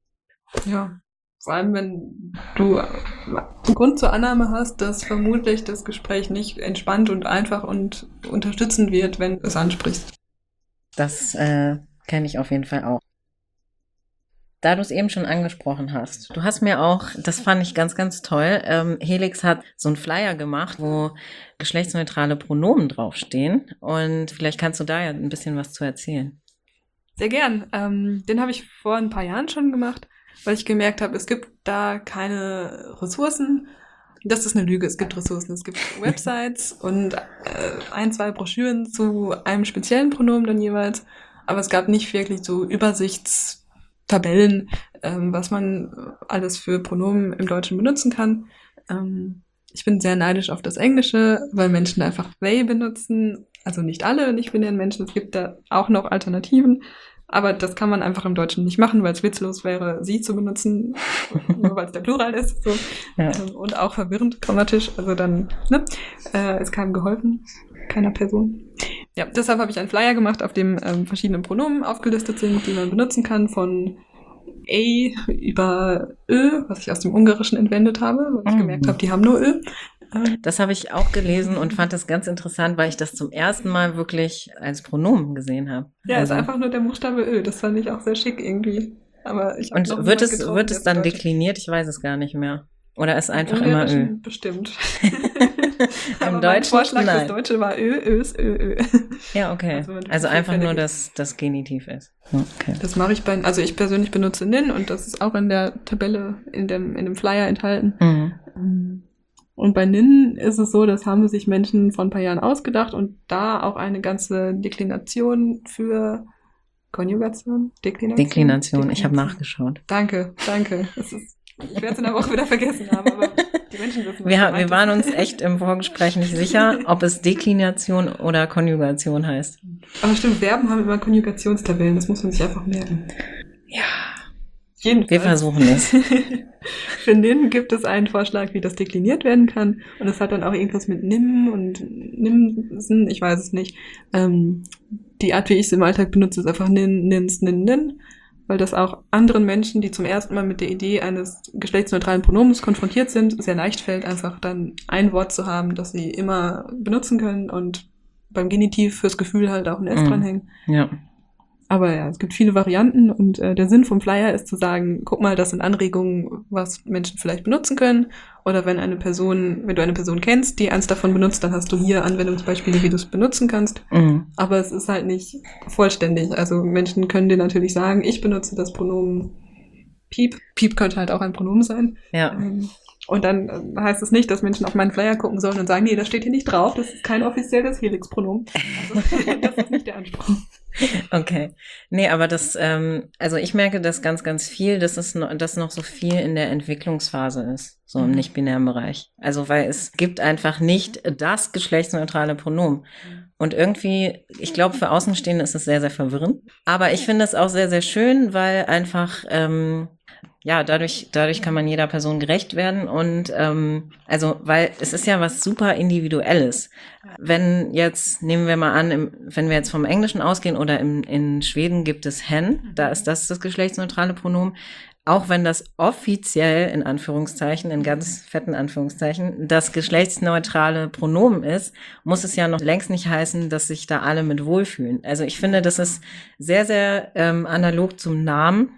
Ja, vor allem, wenn du einen Grund zur Annahme hast, dass vermutlich das Gespräch nicht entspannt und einfach und unterstützend wird, wenn du es ansprichst. Das äh, kenne ich auf jeden Fall auch. Da du es eben schon angesprochen hast, du hast mir auch, das fand ich ganz, ganz toll, ähm, Helix hat so einen Flyer gemacht, wo geschlechtsneutrale Pronomen draufstehen und vielleicht kannst du da ja ein bisschen was zu erzählen. Sehr gern. Ähm, den habe ich vor ein paar Jahren schon gemacht, weil ich gemerkt habe, es gibt da keine Ressourcen. Das ist eine Lüge, es gibt Ressourcen. Es gibt Websites und äh, ein, zwei Broschüren zu einem speziellen Pronomen dann jeweils. Aber es gab nicht wirklich so Übersichtstabellen, ähm, was man alles für Pronomen im Deutschen benutzen kann. Ähm, ich bin sehr neidisch auf das Englische, weil Menschen einfach they benutzen. Also nicht alle nicht-binären Menschen, es gibt da auch noch Alternativen. Aber das kann man einfach im Deutschen nicht machen, weil es witzlos wäre, sie zu benutzen, nur weil es der Plural ist. So. Ja. Und auch verwirrend grammatisch. Also dann ne, äh, ist keinem geholfen, keiner Person. Ja, deshalb habe ich einen Flyer gemacht, auf dem ähm, verschiedene Pronomen aufgelistet sind, die man benutzen kann, von A über Ö, was ich aus dem Ungarischen entwendet habe, weil ich Mhm. gemerkt habe, die haben nur Ö. Das habe ich auch gelesen und fand das ganz interessant, weil ich das zum ersten Mal wirklich als Pronomen gesehen habe. Ja, also, ist einfach nur der Buchstabe Ö. Das fand ich auch sehr schick irgendwie. Aber ich hab Und noch wird niemand es, getroffen, wird der es dann Deutsch- dekliniert? Ich weiß es gar nicht mehr. Oder ist einfach Im immer Ö? Ungarischen bestimmt. Im Aber mein Deutschen Vorschlag nein. fürs Deutsche war Ö, Ös, Ö, Ö. Ja, okay. Also, wenn du Also vier einfach Fälle nur, gibst. dass das Genitiv ist. Okay. Das mache ich bei, also ich persönlich benutze Nin und das ist auch in der Tabelle, in dem, in dem Flyer enthalten. Mhm. Und bei Nin ist es so, das haben sich Menschen vor ein paar Jahren ausgedacht und da auch eine ganze Deklination für Konjugation? Deklination? Deklination, ich habe nachgeschaut. Danke, danke. Das ist, ich werde es in der Woche wieder vergessen haben, aber die Menschen wissen, was Wir, gemeint wir ist. waren uns echt im Vorgespräch nicht sicher, ob es Deklination oder Konjugation heißt. Aber stimmt, Verben haben immer Konjugationstabellen, das muss man sich einfach merken. Ja, Jedenfalls. wir versuchen es. Für Nin gibt es einen Vorschlag, wie das dekliniert werden kann. Und es hat dann auch irgendwas mit Nim und Nimsen, ich weiß es nicht. Ähm, die Art, wie ich es im Alltag benutze, ist einfach Nin, Nins, Nin, Nin. Weil das auch anderen Menschen, die zum ersten Mal mit der Idee eines geschlechtsneutralen Pronomens konfrontiert sind, sehr leicht fällt, einfach dann ein Wort zu haben, das sie immer benutzen können und beim Genitiv fürs Gefühl halt auch ein S Mhm. dranhängen. Ja. Aber ja, es gibt viele Varianten und äh, der Sinn vom Flyer ist zu sagen, guck mal, das sind Anregungen, was Menschen vielleicht benutzen können. Oder wenn eine Person, wenn du eine Person kennst, die eins davon benutzt, dann hast du hier Anwendungsbeispiele, wie du es benutzen kannst. Mhm. Aber es ist halt nicht vollständig. Also Menschen können dir natürlich sagen, ich benutze das Pronomen Piep. Piep könnte halt auch ein Pronomen sein. Ja. Ähm, Und dann äh, heißt es nicht, dass Menschen auf meinen Flyer gucken sollen und sagen, nee, das steht hier nicht drauf, das ist kein offizielles Helix-Pronomen. Also, das ist nicht der Anspruch. Okay. Nee, aber das, ähm, also ich merke das ganz, ganz viel, dass es noch, dass noch so viel in der Entwicklungsphase ist, so im Mhm. nicht-binären Bereich. Also weil es gibt einfach nicht das geschlechtsneutrale Pronomen. Und irgendwie, ich glaube, für Außenstehende ist es sehr, sehr verwirrend. Aber ich finde es auch sehr, sehr schön, weil einfach, ähm, ja, dadurch, dadurch kann man jeder Person gerecht werden und ähm, also, weil es ist ja was super Individuelles. Wenn jetzt, nehmen wir mal an, im, wenn wir jetzt vom Englischen ausgehen oder im, in Schweden gibt es hen, da ist das das geschlechtsneutrale Pronomen. Auch wenn das offiziell, in Anführungszeichen, in ganz fetten Anführungszeichen, das geschlechtsneutrale Pronomen ist, muss es ja noch längst nicht heißen, dass sich da alle mit wohlfühlen. Also ich finde, das ist sehr, sehr ähm, analog zum Namen.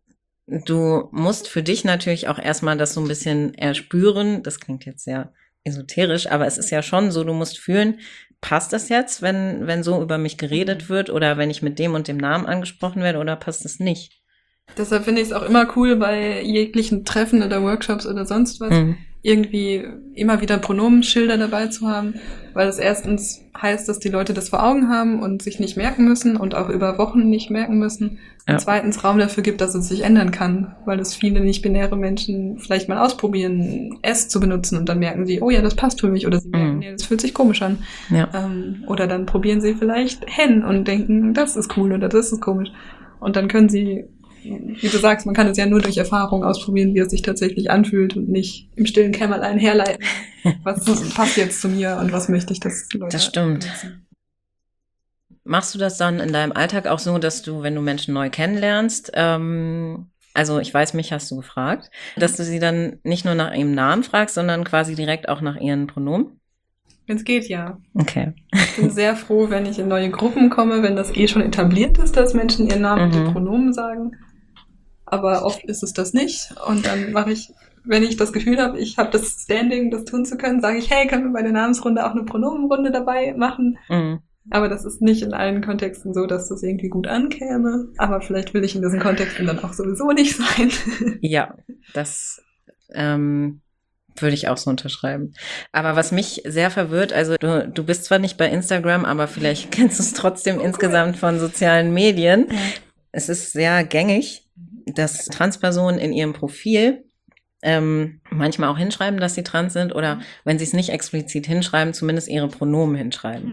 Du musst für dich natürlich auch erstmal das so ein bisschen erspüren. Das klingt jetzt sehr esoterisch, aber es ist ja schon so, du musst fühlen, passt das jetzt, wenn, wenn so über mich geredet wird oder wenn ich mit dem und dem Namen angesprochen werde oder passt es nicht? Deshalb finde ich es auch immer cool, bei jeglichen Treffen oder Workshops oder sonst was, Mhm. irgendwie immer wieder Pronomenschilder dabei zu haben, weil es erstens heißt, dass die Leute das vor Augen haben und sich nicht merken müssen und auch über Wochen nicht merken müssen. Und Ja. zweitens Raum dafür gibt, dass es sich ändern kann, weil es viele nicht-binäre Menschen vielleicht mal ausprobieren, es zu benutzen und dann merken sie, oh ja, das passt für mich, oder sie merken, Mhm. nee, das fühlt sich komisch an. Ja. Ähm, oder dann probieren sie vielleicht hen und denken, das ist cool oder das ist komisch. Und dann können sie, wie du sagst, man kann es ja nur durch Erfahrung ausprobieren, wie es sich tatsächlich anfühlt und nicht im stillen Kämmerlein herleiten, was passt jetzt zu mir und was möchte ich, dass die Leute Das stimmt. benutzen. Machst du das dann in deinem Alltag auch so, dass du, wenn du Menschen neu kennenlernst, ähm, also ich weiß, mich hast du gefragt, dass du sie dann nicht nur nach ihrem Namen fragst, sondern quasi direkt auch nach ihren Pronomen? Wenn es geht, ja. Okay. Ich bin sehr froh, wenn ich in neue Gruppen komme, wenn das eh schon etabliert ist, dass Menschen ihren Namen und Mhm. die Pronomen sagen. Aber oft ist es das nicht. Und dann mache ich, wenn ich das Gefühl habe, ich habe das Standing, das tun zu können, sage ich, hey, können wir bei der Namensrunde auch eine Pronomenrunde dabei machen? Mhm. Aber das ist nicht in allen Kontexten so, dass das irgendwie gut ankäme. Aber vielleicht will ich in diesen Kontexten dann auch sowieso nicht sein. Ja, das ähm, würde ich auch so unterschreiben. Aber was mich sehr verwirrt, also du, du bist zwar nicht bei Instagram, aber vielleicht kennst du es trotzdem Oh, insgesamt von sozialen Medien. Ja. Es ist sehr gängig, dass Transpersonen in ihrem Profil ähm, manchmal auch hinschreiben, dass sie trans sind oder wenn sie es nicht explizit hinschreiben, zumindest ihre Pronomen hinschreiben.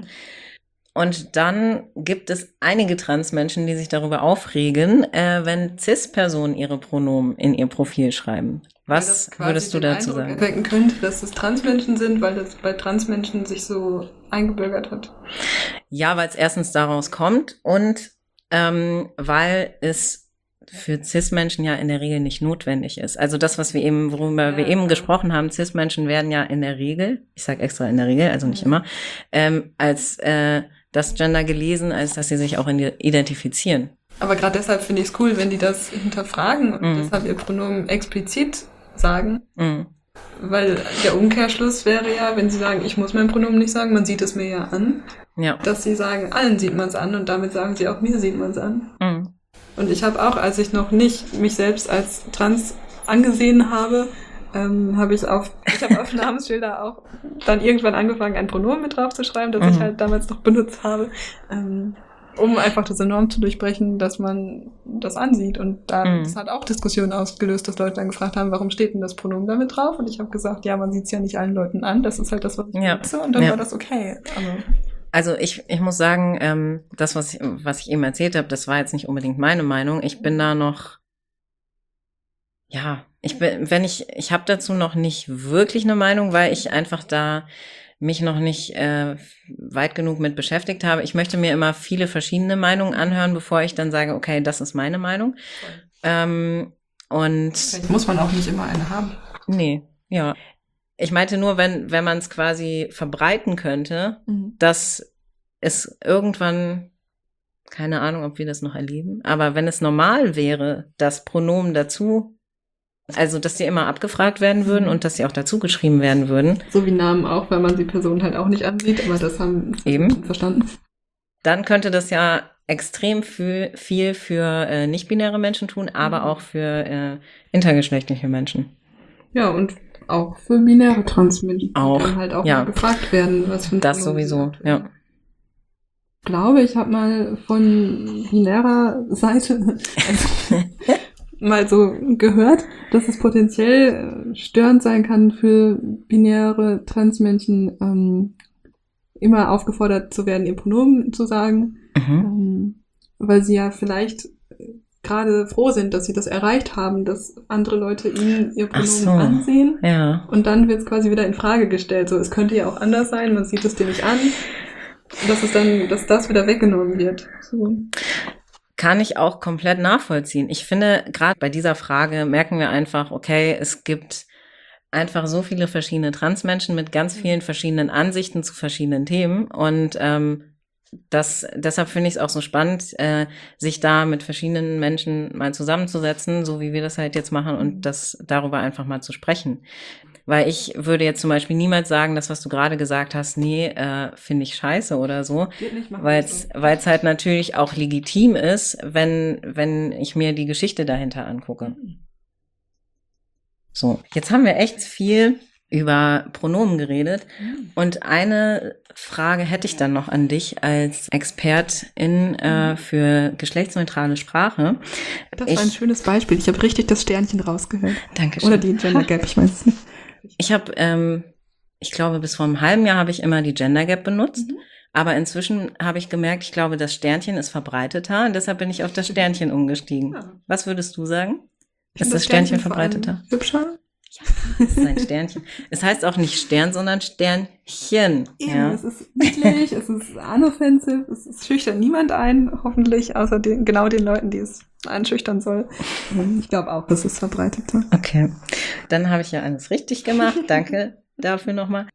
Und dann gibt es einige Transmenschen, die sich darüber aufregen, äh, wenn Cis-Personen ihre Pronomen in ihr Profil schreiben. Weil Was das quasi würdest du den dazu Eindruck sagen? erwecken könnte, dass es Transmenschen sind, weil das bei Transmenschen sich so eingebürgert hat. Ja, weil es erstens daraus kommt und ähm, weil es für Cis-Menschen ja in der Regel nicht notwendig ist. Also das, was wir eben, worüber Ja, wir eben klar. gesprochen haben, Cis-Menschen werden ja in der Regel, ich sage extra in der Regel, also nicht immer, ähm, als äh, das Gender gelesen, als dass sie sich auch in die identifizieren. Aber gerade deshalb finde ich es cool, wenn die das hinterfragen und Mhm. deshalb ihr Pronomen explizit sagen. Mhm. Weil der Umkehrschluss wäre ja, wenn sie sagen, ich muss mein Pronomen nicht sagen, man sieht es mir ja an, Ja. dass sie sagen, allen sieht man es an und damit sagen sie auch, mir sieht man es an. Mhm. Und ich habe auch, als ich noch nicht mich selbst als trans angesehen habe, ähm, habe ich auf, ich habe auf Namensschilder auch dann irgendwann angefangen, ein Pronomen mit drauf zu schreiben, das Mhm. ich halt damals noch benutzt habe, ähm, um einfach diese Norm zu durchbrechen, dass man das ansieht. Und da, Mhm. das hat auch Diskussionen ausgelöst, dass Leute dann gefragt haben, warum steht denn das Pronomen damit drauf? Und ich habe gesagt, ja, man sieht es ja nicht allen Leuten an, das ist halt das, was ich Ja. benutze. Und dann Ja. war das okay. Aber Also ich, ich muss sagen, ähm, das, was ich, was ich eben erzählt habe, das war jetzt nicht unbedingt meine Meinung. Ich bin da noch, ja, ich bin, wenn ich, ich habe dazu noch nicht wirklich eine Meinung, weil ich einfach da mich noch nicht äh, weit genug mit beschäftigt habe. Ich möchte mir immer viele verschiedene Meinungen anhören, bevor ich dann sage, okay, das ist meine Meinung. Ähm, und vielleicht muss man auch nicht immer eine haben. nee, ja. Ich meinte nur, wenn, wenn man es quasi verbreiten könnte, dass es irgendwann, keine Ahnung, ob wir das noch erleben, aber wenn es normal wäre, dass Pronomen dazu, also dass die immer abgefragt werden würden Mhm. und dass sie auch dazu geschrieben werden würden, So wie Namen auch, weil man die Person halt auch nicht ansieht, aber das haben viele Eben. Menschen verstanden. dann könnte das ja extrem viel, viel für äh, nicht-binäre Menschen tun, aber Mhm. auch für äh, intergeschlechtliche Menschen. Ja, und auch für binäre Transmenschen, Auch, die dann halt auch ja. mal gefragt werden, was für ein Das Pronomen sie sowieso, aktuell ja. haben. Ich glaube, ich habe mal von binärer Seite also, mal so gehört, dass es potenziell äh, störend sein kann für binäre Transmenschen, ähm, immer aufgefordert zu werden, ihr Pronomen zu sagen, Mhm. ähm, weil sie ja vielleicht äh, gerade froh sind, dass sie das erreicht haben, dass andere Leute ihnen ihr Ach Pronomen so. ansehen. Ja. Und dann wird es quasi wieder in Frage gestellt. So, es könnte ja auch anders sein, man sieht es dir nicht an. Dass es dann, dass das wieder weggenommen wird. So. Kann ich auch komplett nachvollziehen. Ich finde, gerade bei dieser Frage merken wir einfach, okay, es gibt einfach so viele verschiedene Transmenschen mit ganz vielen verschiedenen Ansichten zu verschiedenen Themen. Und ähm, das, deshalb finde ich es auch so spannend, äh, sich da mit verschiedenen Menschen mal zusammenzusetzen, so wie wir das halt jetzt machen und das darüber einfach mal zu sprechen. Weil ich würde jetzt zum Beispiel niemals sagen, das, was du gerade gesagt hast, nee, äh, finde ich scheiße oder so, weil es weil es halt natürlich auch legitim ist, wenn, wenn ich mir die Geschichte dahinter angucke. So, jetzt haben wir echt viel über Pronomen geredet. Und eine Frage hätte ich dann noch an dich als Expertin äh, für geschlechtsneutrale Sprache. Das war ein Ich, schönes Beispiel. Ich habe richtig das Sternchen rausgehört. Dankeschön. Oder die Gender Gap, ich weiß es nicht. Ich habe, ähm, ich glaube, bis vor einem halben Jahr habe ich immer die Gender Gap benutzt. Mhm. Aber inzwischen habe ich gemerkt, ich glaube, das Sternchen ist verbreiteter und deshalb bin ich auf das Sternchen umgestiegen. Ja. Was würdest du sagen? Ist das, das Sternchen, Sternchen verbreiteter? Hübscher? Ja, das ist ein Sternchen. Es heißt auch nicht Stern, sondern Sternchen. Eben, ja. Es ist niedlich, es ist unoffensive, es ist, schüchtert niemand ein, hoffentlich, außer den, genau den Leuten, die es einschüchtern soll. Ich glaube auch, das ist verbreiteter. Okay, dann habe ich ja alles richtig gemacht. Danke dafür nochmal.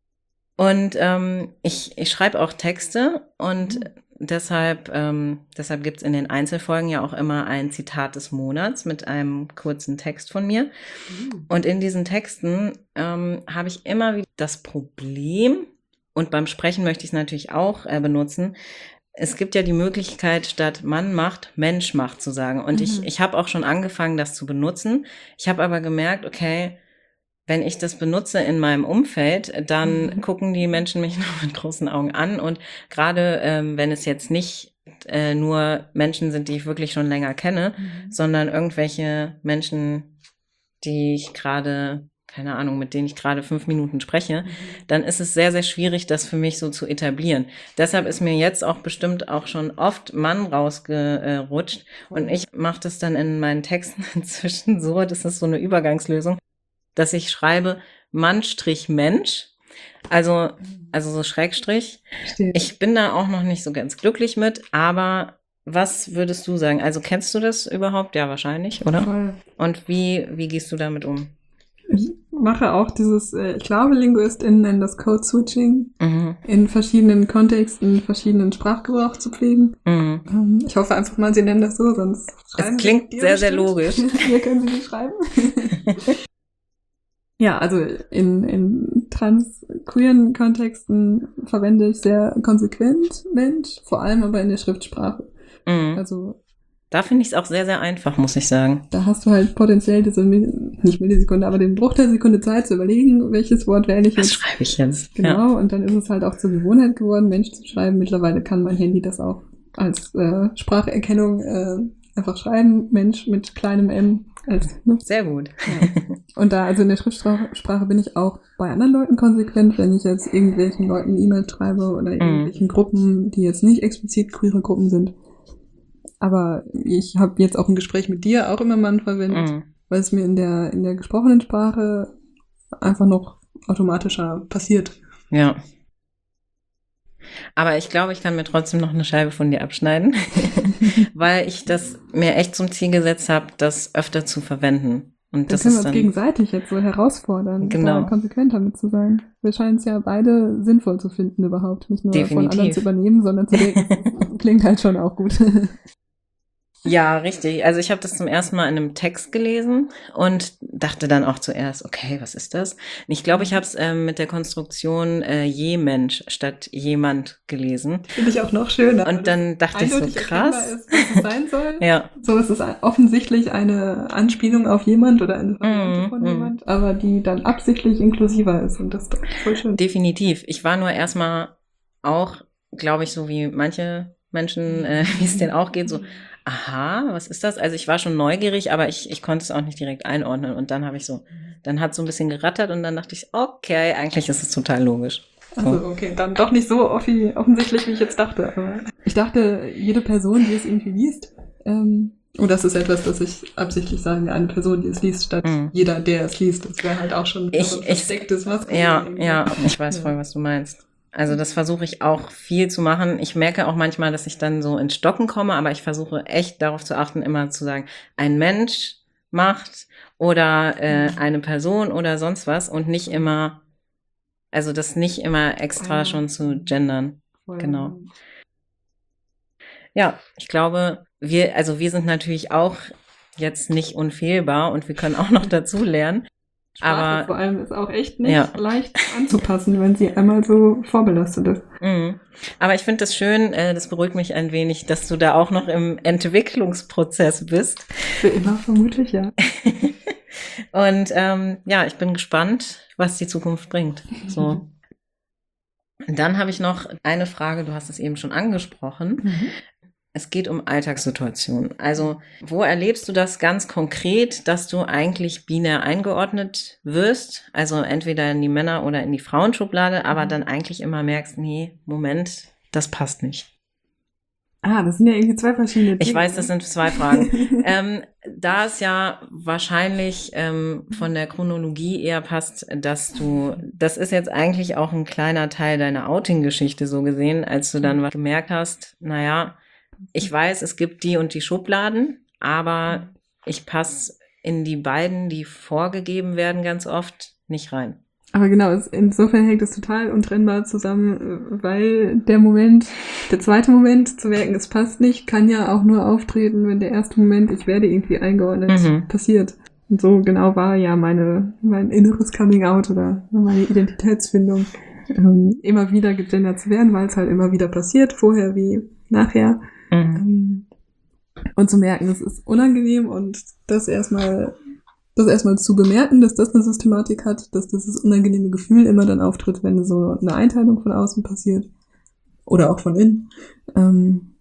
Und ähm, ich, ich schreibe auch Texte und mhm. Deshalb, ähm, deshalb gibt es in den Einzelfolgen ja auch immer ein Zitat des Monats mit einem kurzen Text von mir. Mhm. Und in diesen Texten ähm, habe ich immer wieder das Problem, und beim Sprechen möchte ich es natürlich auch äh, benutzen, es gibt ja die Möglichkeit, statt Mann macht, Mensch macht zu sagen. Und mhm. ich, ich habe auch schon angefangen, das zu benutzen. Ich habe aber gemerkt, okay, wenn ich das benutze in meinem Umfeld, dann mhm. gucken die Menschen mich noch mit großen Augen an. Und gerade ähm, wenn es jetzt nicht äh, nur Menschen sind, die ich wirklich schon länger kenne, mhm. sondern irgendwelche Menschen, die ich gerade, keine Ahnung, mit denen ich gerade fünf Minuten spreche, mhm. dann ist es sehr, sehr schwierig, das für mich so zu etablieren. Deshalb ist mir jetzt auch bestimmt auch schon oft Mann rausgerutscht. Mhm. Und ich mache das dann in meinen Texten inzwischen so, das ist so eine Übergangslösung, dass ich schreibe Mann-Mensch, also, also so Schrägstrich. Stimmt. Ich bin da auch noch nicht so ganz glücklich mit, aber was würdest du sagen? Also kennst du das überhaupt? Ja, wahrscheinlich, oder? Voll. Und wie, wie gehst du damit um? Ich mache auch dieses, äh, ich glaube, LinguistInnen nennen das Code-Switching, mhm. in verschiedenen Kontexten, verschiedenen Sprachgebrauch zu pflegen. Mhm. Ähm, ich hoffe einfach mal, sie nennen das so, sonst schreiben es klingt sie sehr, sehr logisch. Hier können sie nicht schreiben. Ja, also in, in trans-queeren Kontexten verwende ich sehr konsequent Mensch, vor allem aber in der Schriftsprache. Mhm. Also da finde ich es auch sehr, sehr einfach, muss ich sagen. Da hast du halt potenziell diese, nicht Millisekunde, aber den Bruchteil Sekunde Zeit zu überlegen, welches Wort wähle ich jetzt. Was schreibe ich jetzt? Genau, ja. Und dann ist es halt auch zur Gewohnheit geworden, Mensch zu schreiben. Mittlerweile kann mein Handy das auch als äh, Spracherkennung äh, einfach schreiben, Mensch mit kleinem M. Als, ne? Sehr gut. Ja. Und da, also in der Schriftsprache bin ich auch bei anderen Leuten konsequent, wenn ich jetzt irgendwelchen Leuten E-Mails schreibe oder irgendwelchen mm. Gruppen, die jetzt nicht explizit queere Gruppen sind. Aber ich habe jetzt auch ein Gespräch mit dir auch immer Mann verwendet, mm. weil es mir in der, in der gesprochenen Sprache einfach noch automatischer passiert. Ja. Aber ich glaube, ich kann mir trotzdem noch eine Scheibe von dir abschneiden, weil ich das mir echt zum Ziel gesetzt habe, das öfter zu verwenden. Und das dann können ist wir uns dann gegenseitig jetzt so herausfordern, genau. da konsequent damit zu sein. Wir scheinen es ja beide sinnvoll zu finden überhaupt. Nicht nur Definitiv. Von anderen zu übernehmen, sondern zu denken, klingt halt schon auch gut. Ja, richtig. Also ich habe das zum ersten Mal in einem Text gelesen und dachte dann auch zuerst, okay, was ist das? Und ich glaube, ich habe es ähm, mit der Konstruktion äh, je Mensch statt jemand gelesen. Finde ich auch noch schöner. Und dann dachte ich so, krass. Ist, was es sein soll. Ja. So ist es offensichtlich eine Anspielung auf jemand oder eine Variante mm, von mm. jemand, aber die dann absichtlich inklusiver ist und das ist doch voll schön. Definitiv. Ich war nur erstmal auch, glaube ich, so wie manche Menschen, äh, wie es denen auch geht, so aha, was ist das? Also ich war schon neugierig, aber ich, ich konnte es auch nicht direkt einordnen. Und dann habe ich so, dann hat es so ein bisschen gerattert und dann dachte ich, okay, eigentlich ist es total logisch. So. Also okay, dann doch nicht so offensichtlich, wie ich jetzt dachte. Aber ich dachte, jede Person, die es irgendwie liest, ähm, und das ist etwas, das ich absichtlich sage, eine Person, die es liest, statt mm. jeder, der es liest. Das wäre halt auch schon ich, so ein verstecktes Masken. Ja, ja, ich weiß voll, was du meinst. Also das versuche ich auch viel zu machen. Ich merke auch manchmal, dass ich dann so ins Stocken komme, aber ich versuche echt darauf zu achten, immer zu sagen, ein Mensch macht oder äh, eine Person oder sonst was und nicht immer, also das nicht immer extra ja. schon zu gendern. Voll. Genau. Ja, ich glaube, wir, also wir sind natürlich auch jetzt nicht unfehlbar und wir können auch noch dazu lernen. Sprache Aber vor allem ist auch echt nicht ja. leicht anzupassen, wenn sie einmal so vorbelastet ist. Mhm. Aber ich finde das schön, äh, das beruhigt mich ein wenig, dass du da auch noch im Entwicklungsprozess bist. Für immer vermutlich, ja. Und ähm, ja, ich bin gespannt, was die Zukunft bringt. So. Dann habe ich noch eine Frage, du hast es eben schon angesprochen. Mhm. Es geht um Alltagssituationen. Also, wo erlebst du das ganz konkret, dass du eigentlich binär eingeordnet wirst? Also entweder in die Männer- oder in die Frauenschublade, aber dann eigentlich immer merkst, nee, Moment, das passt nicht. Ah, das sind ja irgendwie zwei verschiedene Dinge. Ich weiß, das sind zwei Fragen. ähm, da es ja wahrscheinlich ähm, von der Chronologie eher passt, dass du, das ist jetzt eigentlich auch ein kleiner Teil deiner Outing-Geschichte so gesehen, als du dann was gemerkt hast, naja, ich weiß, es gibt die und die Schubladen, aber ich passe in die beiden, die vorgegeben werden, ganz oft nicht rein. Aber genau, es, insofern hängt es total untrennbar zusammen, weil der Moment, der zweite Moment, zu merken, es passt nicht, kann ja auch nur auftreten, wenn der erste Moment, ich werde irgendwie eingeordnet, Mhm. passiert. Und so genau war ja meine, mein inneres Coming-out oder meine Identitätsfindung, ähm, immer wieder gegendert zu werden, weil es halt immer wieder passiert, vorher wie nachher. Mhm. Und zu merken, es ist unangenehm und das erstmal, das erstmal zu bemerken, dass das eine Systematik hat, dass dieses unangenehme Gefühl immer dann auftritt, wenn so eine Einteilung von außen passiert. Oder auch von innen. Ähm,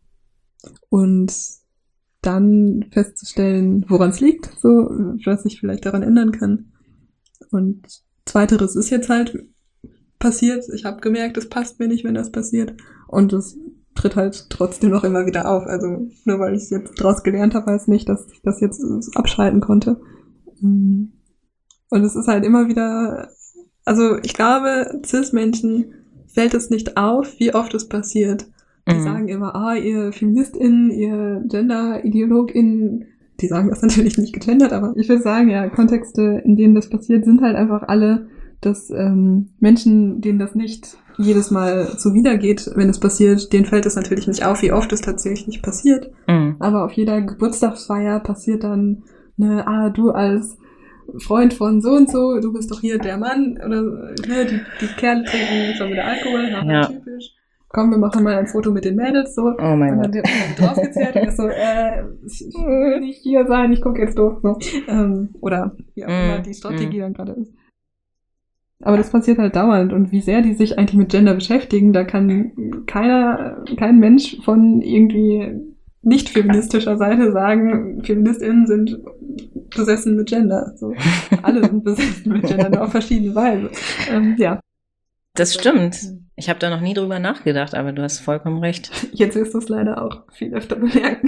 und dann festzustellen, woran es liegt, so, was ich vielleicht daran ändern kann. Und zweiteres ist jetzt halt passiert. Ich habe gemerkt, es passt mir nicht, wenn das passiert. Und es tritt halt trotzdem noch immer wieder auf. Also nur weil ich jetzt draus gelernt habe, heißt nicht, dass ich das jetzt abschalten konnte. Und es ist halt immer wieder, also ich glaube, Cis-Menschen fällt es nicht auf, wie oft es passiert. Die Mhm. sagen immer, ah, ihr FeministInnen, ihr Gender-IdeologInnen, die sagen das natürlich nicht gegendert, aber ich würde sagen, ja, Kontexte, in denen das passiert, sind halt einfach alle, dass ähm, Menschen, denen das nicht jedes Mal so wiedergeht, wenn es passiert, denen fällt es natürlich nicht auf, wie oft es tatsächlich passiert. Mhm. Aber auf jeder Geburtstagsfeier passiert dann, ne, ah, du als Freund von so und so, du bist doch hier der Mann, oder ne, die, die Kerle trinken schon wieder Alkohol, haha, Ja. typisch. Komm, wir machen mal ein Foto mit den Mädels, so. Oh mein Und dann Gott. wird man draufgezerrt und ist so, äh, ich will nicht hier sein, ich gucke jetzt doof, so. Ähm, oder wie auch immer Mm, die Strategie dann gerade ist. Aber das passiert halt dauernd und wie sehr die sich eigentlich mit Gender beschäftigen, da kann keiner, kein Mensch von irgendwie nicht feministischer Seite sagen, FeministInnen sind besessen mit Gender. So. Alle sind besessen mit Gender, nur auf verschiedene Weise. Ähm, ja. Das stimmt. Ich habe da noch nie drüber nachgedacht, aber du hast vollkommen recht. Jetzt wirst du es leider auch viel öfter bemerken.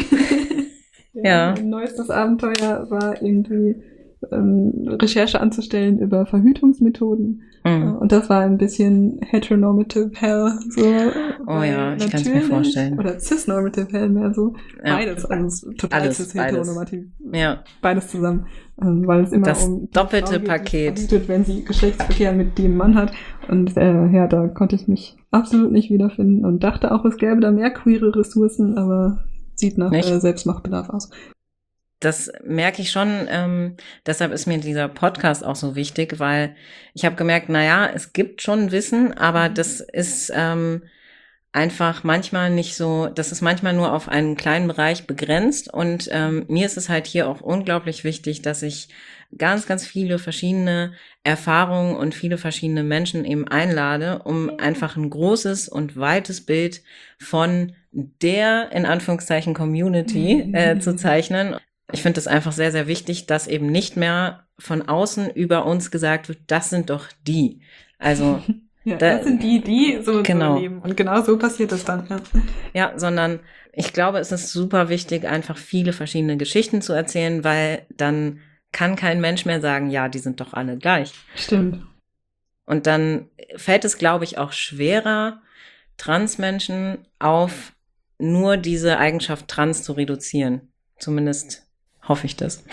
Ja. Mein neuestes Abenteuer war irgendwie ähm, Recherche anzustellen über Verhütungsmethoden. Mhm. Und das war ein bisschen heteronormative hell. So, Oh ja, ich kann es mir vorstellen. Oder cisnormative hell mehr so. Ja. Beides, also total Alles, cis beides. heteronormativ. Ja, Beides zusammen. Ähm, weil es immer das um die doppelte Frau geht, die Paket. verhütet, wenn sie Geschlechtsverkehr mit dem Mann hat. Und äh, ja, da konnte ich mich absolut nicht wiederfinden und dachte auch, es gäbe da mehr queere Ressourcen, aber sieht nach Nicht? äh, Selbstmachtbedarf aus. Das merke ich schon. Ähm, deshalb ist mir dieser Podcast auch so wichtig, weil ich habe gemerkt, naja, es gibt schon Wissen, aber das ist ähm, einfach manchmal nicht so, das ist manchmal nur auf einen kleinen Bereich begrenzt. Und ähm, mir ist es halt hier auch unglaublich wichtig, dass ich ganz, ganz viele verschiedene Erfahrungen und viele verschiedene Menschen eben einlade, um einfach ein großes und weites Bild von der, in Anführungszeichen, Community äh, zu zeichnen. Ich finde es einfach sehr, sehr wichtig, dass eben nicht mehr von außen über uns gesagt wird, das sind doch die. Also Ja, Da- das sind die, die so und Genau. so leben. Und genau so passiert das dann. Ja. ja, sondern ich glaube, es ist super wichtig, einfach viele verschiedene Geschichten zu erzählen, weil dann kann kein Mensch mehr sagen, ja, die sind doch alle gleich. Stimmt. Und dann fällt es, glaube ich, auch schwerer, Transmenschen auf nur diese Eigenschaft trans zu reduzieren. Zumindest hoffe ich das.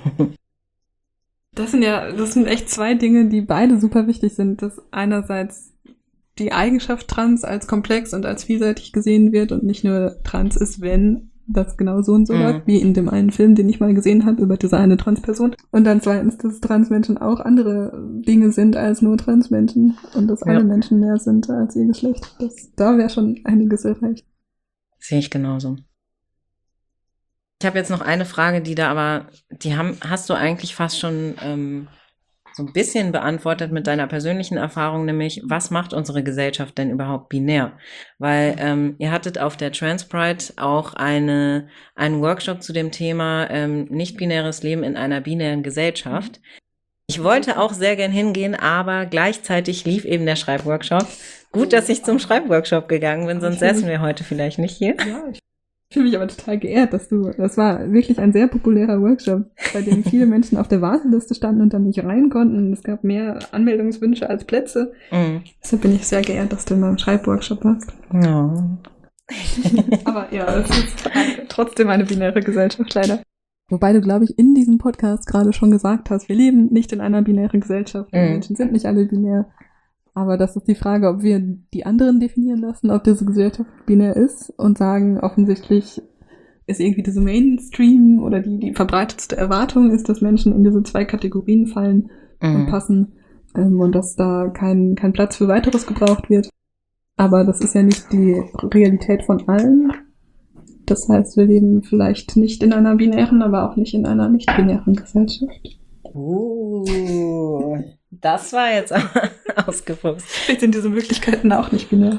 Das sind ja, das sind echt zwei Dinge, die beide super wichtig sind. Dass einerseits die Eigenschaft trans als komplex und als vielseitig gesehen wird und nicht nur trans ist, wenn das genau so und so Mhm. läuft, wie in dem einen Film, den ich mal gesehen habe, über diese eine Transperson. Und dann zweitens, dass Transmenschen auch andere Dinge sind als nur Transmenschen und dass Ja. alle Menschen mehr sind als ihr Geschlecht. Das, da wäre schon einiges erreicht. Sehe ich genauso. Ich habe jetzt noch eine Frage, die da aber, die haben, hast du eigentlich fast schon ähm, so ein bisschen beantwortet mit deiner persönlichen Erfahrung, nämlich, was macht unsere Gesellschaft denn überhaupt binär? Weil ähm, ihr hattet auf der Transpride auch eine, einen Workshop zu dem Thema ähm, nicht-binäres Leben in einer binären Gesellschaft. Ich wollte auch sehr gern hingehen, aber gleichzeitig lief eben der Schreibworkshop. Gut, dass ich zum Schreibworkshop gegangen bin, sonst säßen wir heute vielleicht nicht hier. Ja, ich fühle mich aber total geehrt, dass du, das war wirklich ein sehr populärer Workshop, bei dem viele Menschen auf der Warteliste standen und dann nicht rein konnten. Es gab mehr Anmeldungswünsche als Plätze. Mhm. Deshalb bin ich sehr geehrt, dass du in meinem Schreibworkshop warst. Ja. Aber ja, es ist eine, trotzdem eine binäre Gesellschaft, leider. Wobei du, glaube ich, in diesem Podcast gerade schon gesagt hast, wir leben nicht in einer binären Gesellschaft. Die Mhm. Menschen sind nicht alle binär. Aber das ist die Frage, ob wir die anderen definieren lassen, ob diese Gesellschaft binär ist und sagen, offensichtlich ist irgendwie diese Mainstream oder die, die verbreitetste Erwartung ist, dass Menschen in diese zwei Kategorien fallen und Mhm. passen ähm, und dass da kein, kein Platz für weiteres gebraucht wird. Aber das ist ja nicht die Realität von allen. Das heißt, wir leben vielleicht nicht in einer binären, aber auch nicht in einer nicht-binären Gesellschaft. Uh, das war jetzt aber ausgefuchst. Vielleicht sind diese Möglichkeiten auch nicht binär.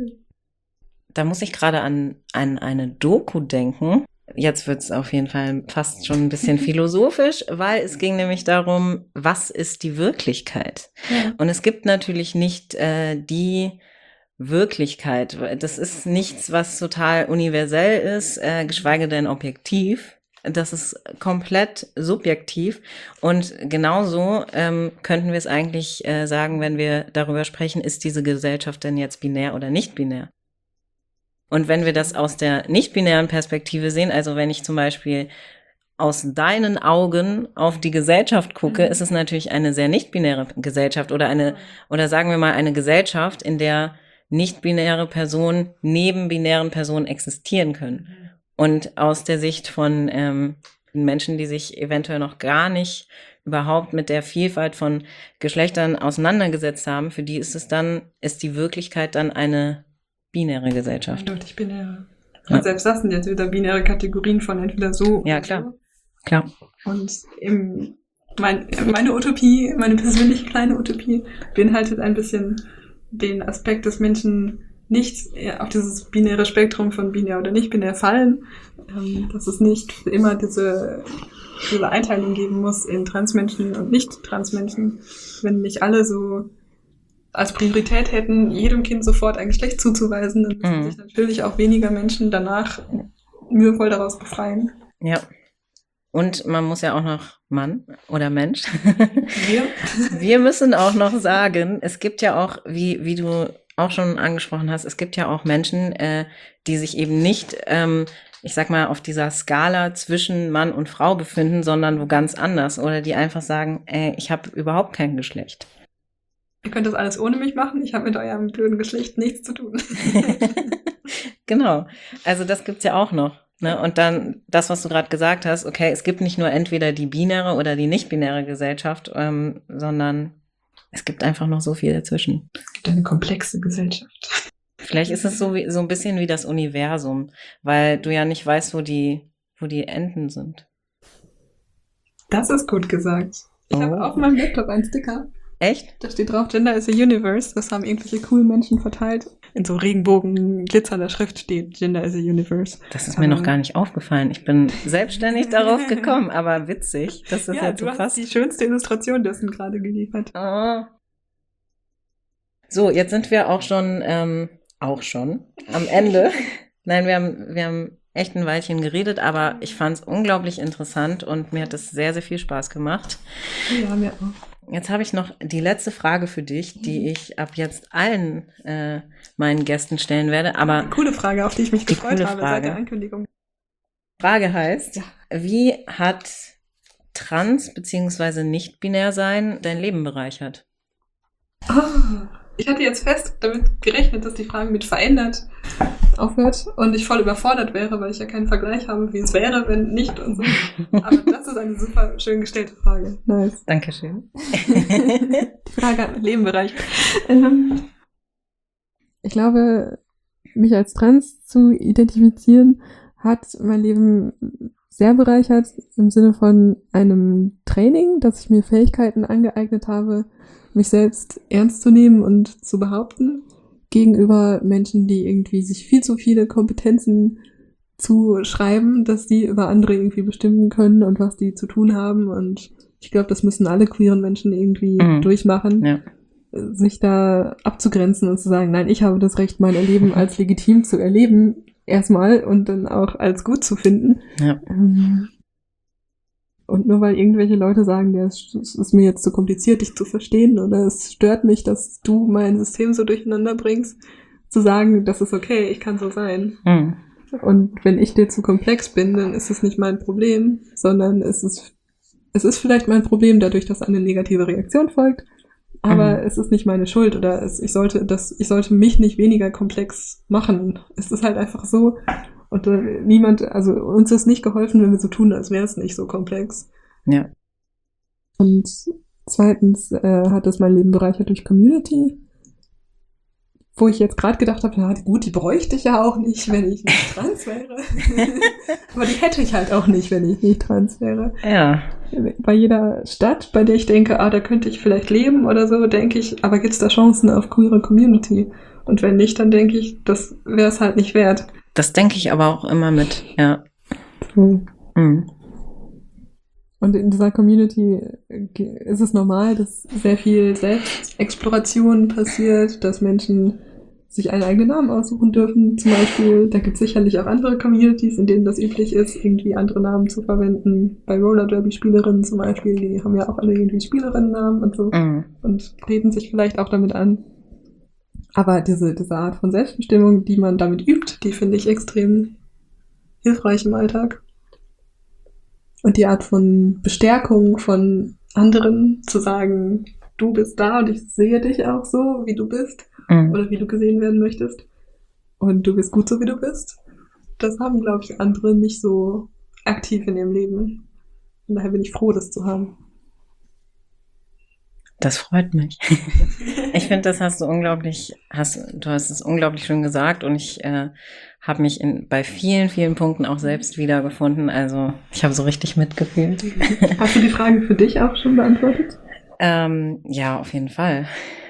Da muss ich gerade an, an eine Doku denken. Jetzt wird es auf jeden Fall fast schon ein bisschen philosophisch, weil es ging nämlich darum, was ist die Wirklichkeit? Ja. Und es gibt natürlich nicht äh, die Wirklichkeit. Das ist nichts, was total universell ist, äh, geschweige denn objektiv. Das ist komplett subjektiv. Und genauso ähm, könnten wir es eigentlich äh, sagen, wenn wir darüber sprechen, ist diese Gesellschaft denn jetzt binär oder nicht binär? Und wenn wir das aus der nicht-binären Perspektive sehen, also wenn ich zum Beispiel aus deinen Augen auf die Gesellschaft gucke, Mhm. ist es natürlich eine sehr nicht-binäre Gesellschaft oder eine, oder sagen wir mal eine Gesellschaft, in der nicht-binäre Personen neben binären Personen existieren können. Und aus der Sicht von ähm, Menschen, die sich eventuell noch gar nicht überhaupt mit der Vielfalt von Geschlechtern auseinandergesetzt haben, für die ist es dann, ist die Wirklichkeit dann eine binäre Gesellschaft. Eindeutig binäre. Ja. Und selbst das sind jetzt wieder binäre Kategorien von entweder so Ja, oder klar. so. Klar. Und im, mein, meine Utopie, meine persönliche kleine Utopie, beinhaltet ein bisschen den Aspekt, dass Menschen nicht auf dieses binäre Spektrum von binär oder nicht binär fallen, ähm, dass es nicht immer diese, diese Einteilung geben muss in Transmenschen und Nicht-Transmenschen, wenn nicht alle so als Priorität hätten, jedem Kind sofort ein Geschlecht zuzuweisen, dann müssen Mhm. sich natürlich auch weniger Menschen danach mühevoll daraus befreien. Ja. Und man muss ja auch noch Mann oder Mensch. Wir? Wir müssen auch noch sagen, es gibt ja auch, wie, wie du auch schon angesprochen hast, es gibt ja auch Menschen, äh, die sich eben nicht, ähm, ich sag mal, auf dieser Skala zwischen Mann und Frau befinden, sondern wo ganz anders. Oder die einfach sagen, ey, ich habe überhaupt kein Geschlecht. Ihr könnt das alles ohne mich machen, ich habe mit eurem blöden Geschlecht nichts zu tun. Genau. Also das gibt's ja auch noch. Ne? Und dann das, was du gerade gesagt hast, okay, es gibt nicht nur entweder die binäre oder die nicht-binäre Gesellschaft, ähm, sondern es gibt einfach noch so viel dazwischen. Es gibt eine komplexe Gesellschaft. Vielleicht ist es so wie so ein bisschen wie das Universum, weil du ja nicht weißt, wo die, wo die Enden sind. Das ist gut gesagt. Ich Oh. habe auf meinem Laptop einen Sticker. Echt? Da steht drauf, Gender is a Universe. Das haben irgendwelche coolen Menschen verteilt. In so Regenbogen, glitzernder Schrift steht, Gender is a Universe. Das ist mir Aber- noch gar nicht aufgefallen. Ich bin selbstständig darauf gekommen, aber witzig, dass das Ja, jetzt du so hast passt. die schönste Illustration dessen gerade geliefert. Oh. So, jetzt sind wir auch schon, ähm, auch schon am Ende. Nein, wir haben, wir haben echt ein Weilchen geredet, aber ich fand es unglaublich interessant und mir hat es sehr, sehr viel Spaß gemacht. Ja, mir auch. Jetzt habe ich noch die letzte Frage für dich, die ich ab jetzt allen äh, meinen Gästen stellen werde. Aber Coole Frage, auf die ich mich Die gefreut coole habe seit Frage. der Ankündigung. Frage heißt, Ja. wie hat trans- bzw. nicht-binär sein dein Leben bereichert? Oh, ich hatte jetzt fest damit gerechnet, dass die Frage mit verändert aufhört und ich voll überfordert wäre, weil ich ja keinen Vergleich habe, wie es wäre, wenn nicht und so. Aber das ist eine super schön gestellte Frage. Nice. Dankeschön. Die Frage hat mein Leben bereichert. Ähm, ich glaube, mich als trans zu identifizieren, hat mein Leben sehr bereichert im Sinne von einem Training, dass ich mir Fähigkeiten angeeignet habe, mich selbst ernst zu nehmen und zu behaupten gegenüber Menschen, die irgendwie sich viel zu viele Kompetenzen zuschreiben, dass die über andere irgendwie bestimmen können und was die zu tun haben. Und ich glaube, das müssen alle queeren Menschen irgendwie mhm. durchmachen, ja. sich da abzugrenzen und zu sagen, nein, ich habe das Recht, mein Erleben als legitim zu erleben, erstmal und dann auch als gut zu finden. Ja. Und nur weil irgendwelche Leute sagen, ja, es ist mir jetzt zu kompliziert, dich zu verstehen oder es stört mich, dass du mein System so durcheinander bringst, zu sagen, das ist okay, ich kann so sein. Mhm. Und wenn ich dir zu komplex bin, dann ist es nicht mein Problem, sondern es ist, es ist vielleicht mein Problem dadurch, dass eine negative Reaktion folgt, aber mhm. es ist nicht meine Schuld oder es, ich sollte das, ich sollte mich nicht weniger komplex machen. Es ist halt einfach so. Und äh, niemand, also uns ist nicht geholfen, wenn wir so tun, als wäre es nicht so komplex. Ja. Und zweitens äh, hat es mein Leben bereichert durch Community, wo ich jetzt gerade gedacht habe, ja gut, die bräuchte ich ja auch nicht, wenn ich nicht trans wäre. Aber die hätte ich halt auch nicht, wenn ich nicht trans wäre. Ja. Bei jeder Stadt, bei der ich denke, ah, da könnte ich vielleicht leben oder so, denke ich, aber gibt es da Chancen auf queere Community? Und wenn nicht, dann denke ich, das wäre es halt nicht wert. Das denke ich aber auch immer mit, ja. Mhm. Mhm. Und in dieser Community ist es normal, dass sehr viel Selbstexploration passiert, dass Menschen sich einen eigenen Namen aussuchen dürfen, zum Beispiel. Da gibt es sicherlich auch andere Communities, in denen das üblich ist, irgendwie andere Namen zu verwenden. Bei Roller Derby Spielerinnen zum Beispiel, die haben ja auch alle irgendwie Spielerinnennamen und so mhm. und reden sich vielleicht auch damit an. Aber diese, diese Art von Selbstbestimmung, die man damit übt, die finde ich extrem hilfreich im Alltag. Und die Art von Bestärkung von anderen, zu sagen, du bist da und ich sehe dich auch so, wie du bist, mhm. oder wie du gesehen werden möchtest. Und du bist gut so, wie du bist. Das haben, glaube ich, andere nicht so aktiv in ihrem Leben. Und daher bin ich froh, das zu haben. Das freut mich. Ich finde, das hast du unglaublich, hast, du hast es unglaublich schön gesagt und ich äh, habe mich in, bei vielen, vielen Punkten auch selbst wiedergefunden. Also ich habe so richtig mitgefühlt. Hast du die Frage für dich auch schon beantwortet? ähm, ja, auf jeden Fall.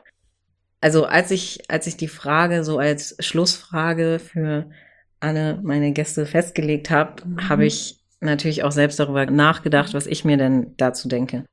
Also als ich, als ich die Frage so als Schlussfrage für alle meine Gäste festgelegt habe, mhm. habe ich natürlich auch selbst darüber nachgedacht, was ich mir denn dazu denke.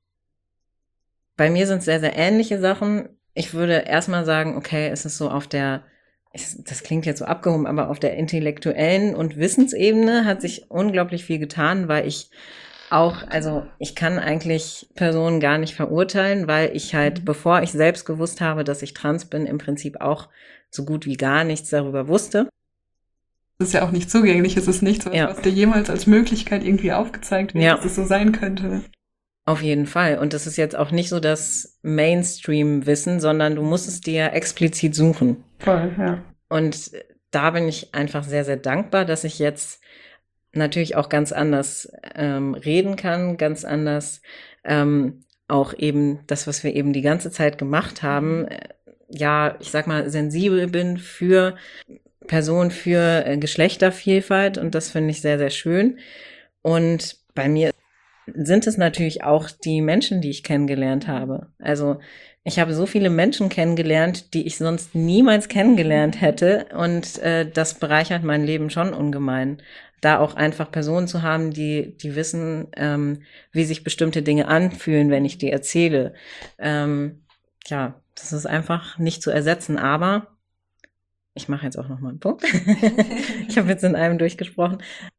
Bei mir sind es sehr, sehr ähnliche Sachen. Ich würde erstmal sagen, okay, es ist so auf der, das klingt jetzt so abgehoben, aber auf der intellektuellen und Wissensebene hat sich unglaublich viel getan, weil ich auch, also ich kann eigentlich Personen gar nicht verurteilen, weil ich halt, bevor ich selbst gewusst habe, dass ich trans bin, im Prinzip auch so gut wie gar nichts darüber wusste. Es ist ja auch nicht zugänglich, es ist nichts, ja. was dir jemals als Möglichkeit irgendwie aufgezeigt wird, ja. dass es so sein könnte. Auf jeden Fall. Und das ist jetzt auch nicht so das Mainstream-Wissen, sondern du musst es dir explizit suchen. Voll, ja. Und da bin ich einfach sehr, sehr dankbar, dass ich jetzt natürlich auch ganz anders ähm, reden kann, ganz anders ähm, auch eben das, was wir eben die ganze Zeit gemacht haben, äh, ja, ich sag mal, sensibel bin für Personen, für äh, Geschlechtervielfalt und das finde ich sehr, sehr schön. Und bei mir sind es natürlich auch die Menschen, die ich kennengelernt habe. Also ich habe so viele Menschen kennengelernt, die ich sonst niemals kennengelernt hätte und äh, das bereichert mein Leben schon ungemein. Da auch einfach Personen zu haben, die die wissen, ähm, wie sich bestimmte Dinge anfühlen, wenn ich die erzähle. Ähm, ja, das ist einfach nicht zu ersetzen, aber ich mache jetzt auch noch mal einen Punkt. Ich habe jetzt in einem durchgesprochen.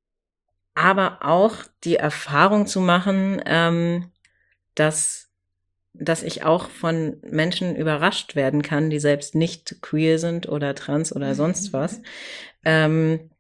Aber auch die Erfahrung zu machen, ähm, dass, dass ich auch von Menschen überrascht werden kann, die selbst nicht queer sind oder trans oder sonst was. Ähm,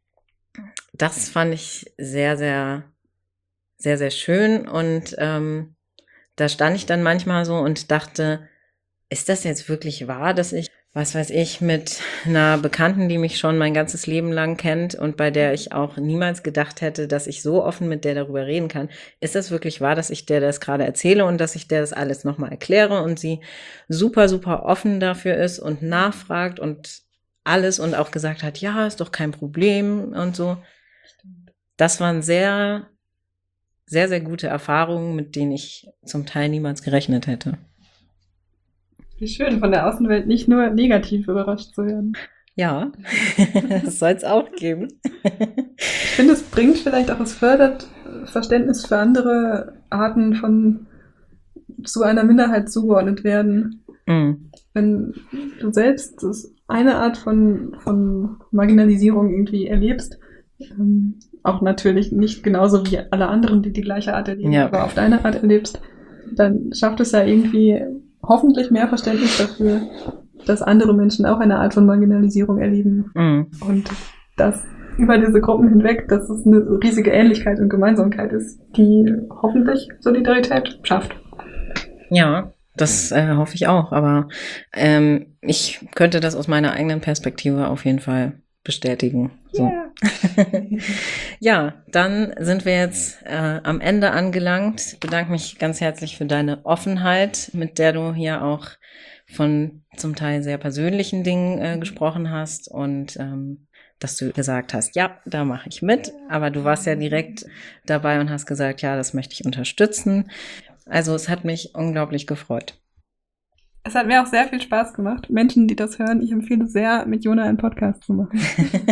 das fand ich sehr, sehr, sehr, sehr schön. Und ähm, da stand ich dann manchmal so und dachte, ist das jetzt wirklich wahr, dass ich was weiß ich, mit einer Bekannten, die mich schon mein ganzes Leben lang kennt und bei der ich auch niemals gedacht hätte, dass ich so offen mit der darüber reden kann. Ist das wirklich wahr, dass ich der das gerade erzähle und dass ich der das alles nochmal erkläre und sie super, super offen dafür ist und nachfragt und alles und auch gesagt hat, ja, ist doch kein Problem und so. Das waren sehr, sehr, sehr gute Erfahrungen, mit denen ich zum Teil niemals gerechnet hätte. Wie schön, von der Außenwelt nicht nur negativ überrascht zu werden. Ja, das soll es auch geben. Ich finde, es bringt vielleicht auch, es fördert Verständnis für andere Arten von zu einer Minderheit zugeordnet werden. Mhm. Wenn du selbst eine Art von, von Marginalisierung irgendwie erlebst, ähm, auch natürlich nicht genauso wie alle anderen, die die gleiche Art erleben, ja. aber auf deine Art erlebst, dann schafft es ja irgendwie hoffentlich mehr Verständnis dafür, dass andere Menschen auch eine Art von Marginalisierung erleben. Mhm. Und dass über diese Gruppen hinweg, dass es eine riesige Ähnlichkeit und Gemeinsamkeit ist, die hoffentlich Solidarität schafft. Ja, das äh, hoffe ich auch. Aber ähm, ich könnte das aus meiner eigenen Perspektive auf jeden Fall bestätigen. So. Yeah. Ja, dann sind wir jetzt äh, am Ende angelangt. Ich bedanke mich ganz herzlich für deine Offenheit, mit der du hier auch von zum Teil sehr persönlichen Dingen äh, gesprochen hast und ähm, dass du gesagt hast, ja, da mache ich mit. Aber du warst ja direkt dabei und hast gesagt, ja, das möchte ich unterstützen. Also es hat mich unglaublich gefreut. Es hat mir auch sehr viel Spaß gemacht. Menschen, die das hören, ich empfehle sehr, mit Jona einen Podcast zu machen.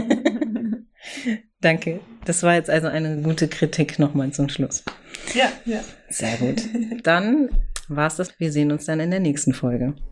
Danke. Das war jetzt also eine gute Kritik nochmal zum Schluss. Ja, ja. Sehr gut. Dann war's das. Wir sehen uns dann in der nächsten Folge.